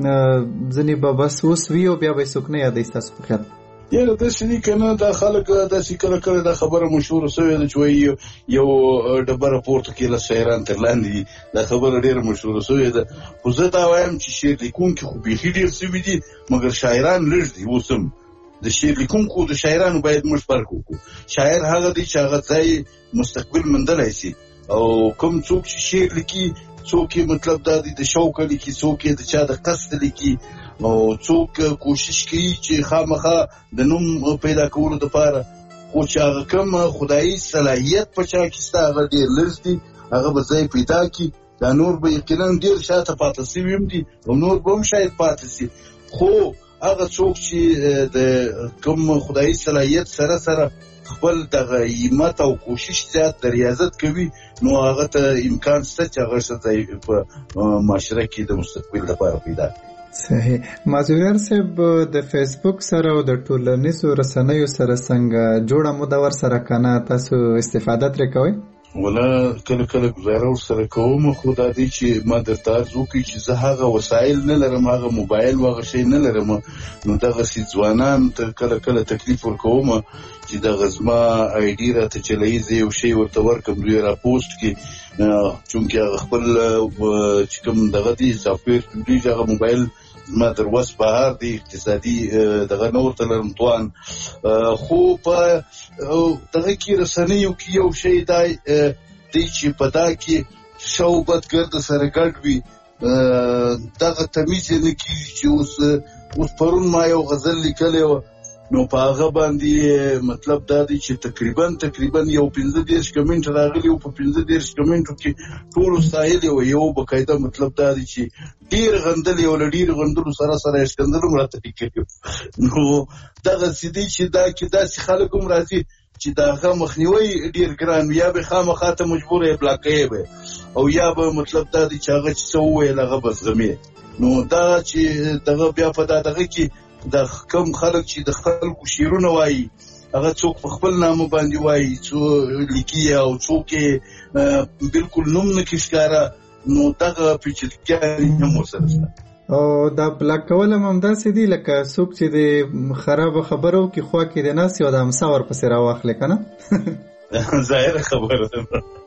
ځنې به بس اوس وي او بیا به څوک نه یادوي ستاسو په خیال؟ یاره داسې دي که نه، دا خلک داسې کله کله دا خبره مشهوره شوې ده چې وایي یو ډبره پورته کې لس شاعران تر لاندې دي. دا خبره ډېره مشهوره شوې ده. خو زه دا وایم چې شعر لیکونکي خو بیخي ډېر سوي دي مګر شاعران لږ دي. اوس هم د شعر لیکونکو د شاعرانو باید موږ فرق وکړو. شاعر هغه دی چې هغه ځای مستقبل موندلی شي، او کوم څوک چې شعر لیکي څوک یې مطلب دا دی د شوقه لیکي، څوک یې د چا د قصد لیکي، او څوک کوشش کوي چې خامخا د نوم پیدا کولو دپاره. خو چې هغه کوم خدایي صلاحیت په چا کې شته هغه ډېر لږ دي، هغه به ځای پیدا کړي. دا نور به یقینا ډېر شاته پاته سوي هم دي او نور به هم شاید پاته سي. خو هغه څوک چې د کوم خدایي صلاحیت سره سره خپل دغه همت او کوشش زیات د ریاضت کوي، نو هغه ته امکان شته چې هغه څه ځای په معاشره کې د مستقبل لپاره پیدا کړي. صحیح. مازیګر صاحب د فیسبوک سره او د ټولنیزو رسنیو سره څنګه جوړه موده ورسره کنه تاسو استفاده ترې کوئ؟ ولا کله کله ګزاره ورسره کوم، خو دا دی چې ما درته عرض وکړي چې زه هغه وسایل نه لرم، هغه موبایل و هغه شی نه لرم. نو دغسې ځوانان ته کله کله تکلیف ورکوم چې دغه زما آی ډي راته چلوي، زه یو شی ورته ورکړم دوی را پوسټ کړي، چونکې هغه خپل چې کوم دغه دی سافټویر جوړېږي هغه موبایل زما در وس بهر دی، اقتصادي دغه نه ورته لرم توان. خو په دغه کې رسنیو کې یو شی دی دی چې په دا کې ښه او بد ګرده سره ګډ وي، دغه تمیز یې نه کېږي چې اوس اوس پرون ما یو غزل لیکلی وه، نو په هغه باندې مطلب دا دی چې تقریبا تقریبا یو پنځه دېرش کمنټ راغلي و، په پنځه دېرش کمنټو کې ټولو ستایلې وه. یو بقاعده مطلب دا دی چې ډېر غندلې او له ډېرو غندلو سره سره یې ښکندل هم راته لیکلي. نو دغسې دی چې دا کې داسې خلک هم راځي چې د هغه مخنیوی ډېر ګران وي، یا به خامخا ته مجبوره یې بلاکوې به، او یا به مطلب دا دی چې هغه چې څه وویل هغه به زغمې. نو دا چې دغه بیا په دا دغه کې د کم خلک چې د خلکو شعرونه وایي هغه څوک په خپل نامه باندې وایي، څوک لیکي او څوک یې بلکل نوم نه کښي ښکاره، نو دغه پیچلتیاوې هم ورسره شته. او دا بلاک کول هم همداسې دي لکه څوک چې د خرابه خبره وکړي خوا کې د ناستې او د امسا ورپسې راواخلې که نه؟ ظاهره خبره ده.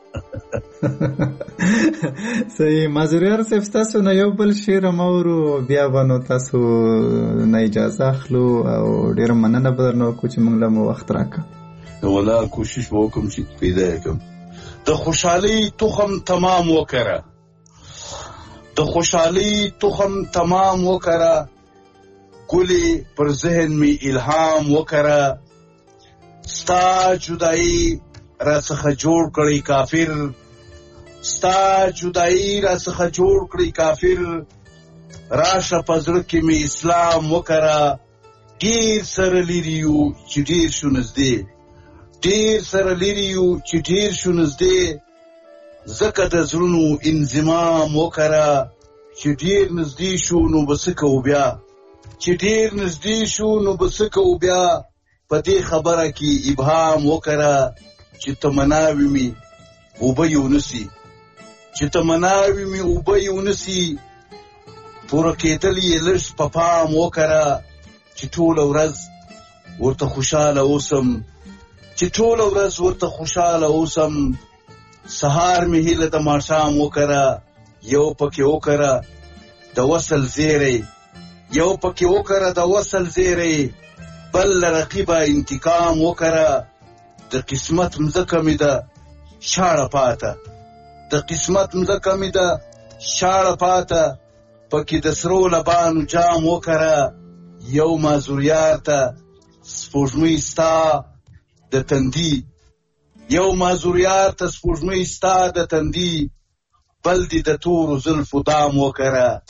صحیح. مازیګر صاحب ستاسو نه یو بل شعر هم اورو، بیا به نو تاسو نه اجازه اخلو، او ډېره مننه به درنه وکړو چې موږ له مو وخت راکړه. ولا کوشش به وکړم چې پیدا یې کړم. د خوشحالۍ تخم تمام وکره، د خوشحالۍ تخم تمام وکره، ګلې پر ذهن می الهام وکره، ستا جدایي را څخه جوړ کړی کافر، ستا جدایي را څخه جوړ کړی کافر، راشه په زړه کې مې اسلام وکره، ډېر سره لري یو چې ډېر شو نږدې، ډېر سره لري یو چې ډېر شو نږدې، ځکه د زړونو انضمام وکره، چې ډېر نږدې شو نو به څه کوو بیا، چې ډېر نږدې شو نو به څه کوو بیا، په دې خبره کې ابهام وکره، چې تمناوي مې اوبه یې ونسي، چې تمناوي مې اوبه یې ونسي، پوره کېدل یې لږ په پام وکره، چې ټوله ورځ ورته خوشحاله اوسم، چې ټوله ورځ ورته خوشحاله اوسم، سهار مې هیله د ماښام وکره، یو پکې وکره د وصل زیری، یو پکې وکره د وصل زیری، بل له رقیبه انتقام وکره، د قسمت مځکه مې ده شاړه پاته، د قسمت مځکه مې ده شاړه پاته، پکې د سرو لبانو جام وکره، یو مازوریار ته سپوږمۍ ستا د تندي، یو مازوریار ته سپوږمۍ ستا د تندي، بل دې د تورو زلفو دام وکره،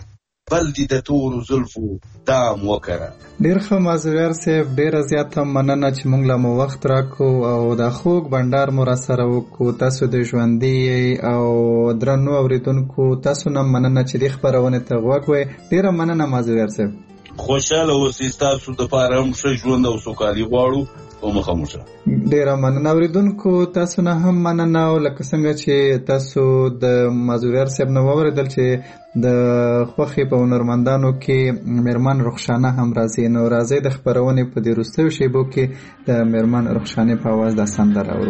بل دي د تور زلفو دام وکړه. ډیر ښه مازویر صاحب، ډیره زیاته مننه چې موږ له مو وخت راکو او د خوږ بنډار مو را سره وکړو. تاسو د ژوندي او درنو اوریدونکو تاسو نه مننه چې د خبرونه ته غوږ وئ. ډیره مننه مازویر صاحب. خوشاله اوسئ، تاسو د پاره هم ښه ژوند او سوکالي غواړو او مخه مو شه. ډیره مننه اوریدونکو، تاسو نه هم مننه. او لکه څنګه چې تاسو د مازویر صاحب نه واوریدل چې د خوښي په هنرمندانو کې میرمن رخشانه هم راځي، نو راځي د خبرونې په دې وروستیو شیبو کې د میرمن رخشانه په اواز د سندره اورو.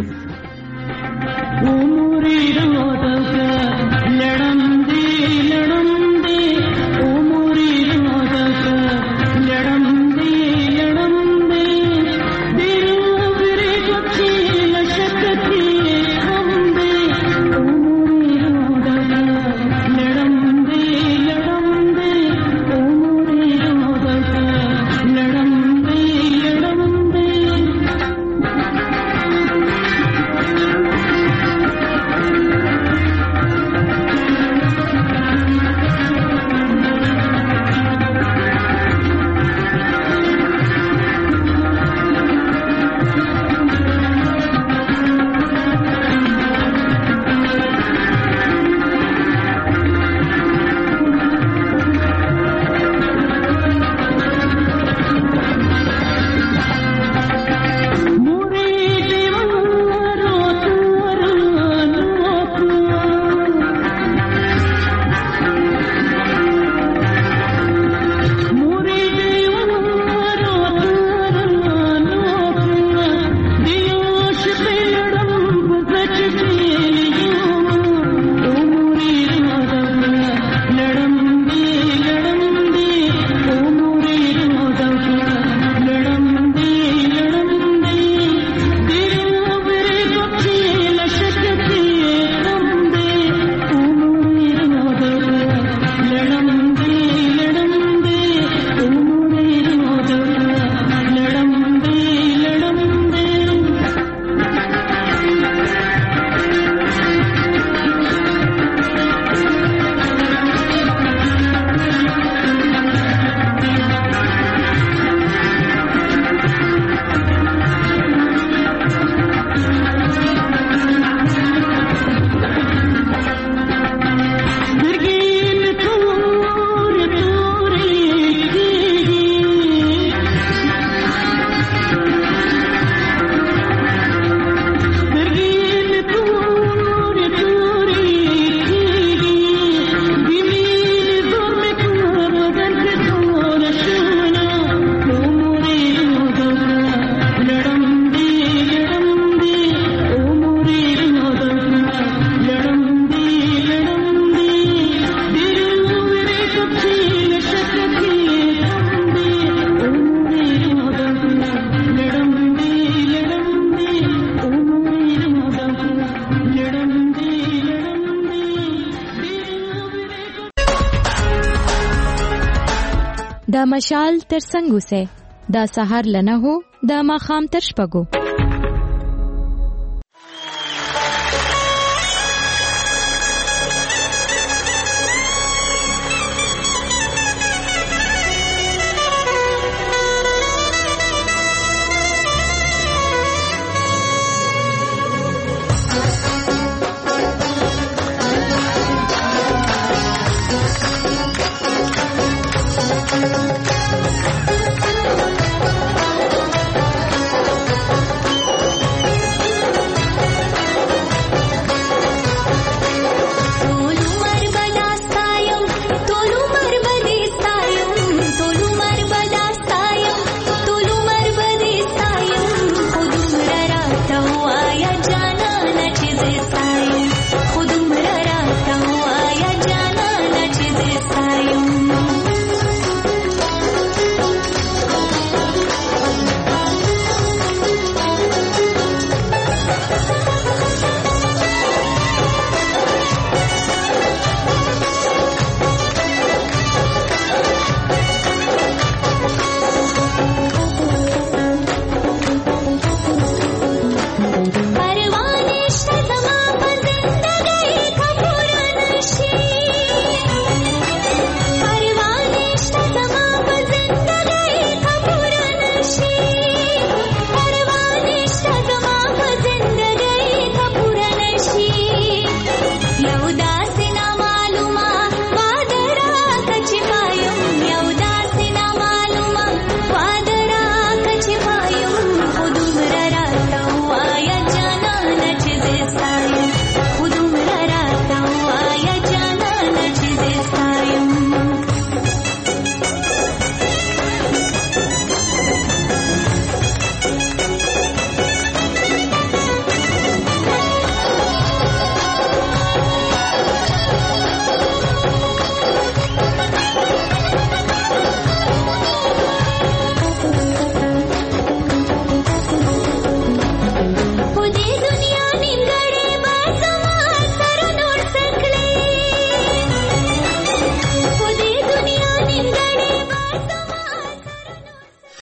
د مشال تر څنګ اوسه، د سحر لنه هو د ماخام تر شپږو.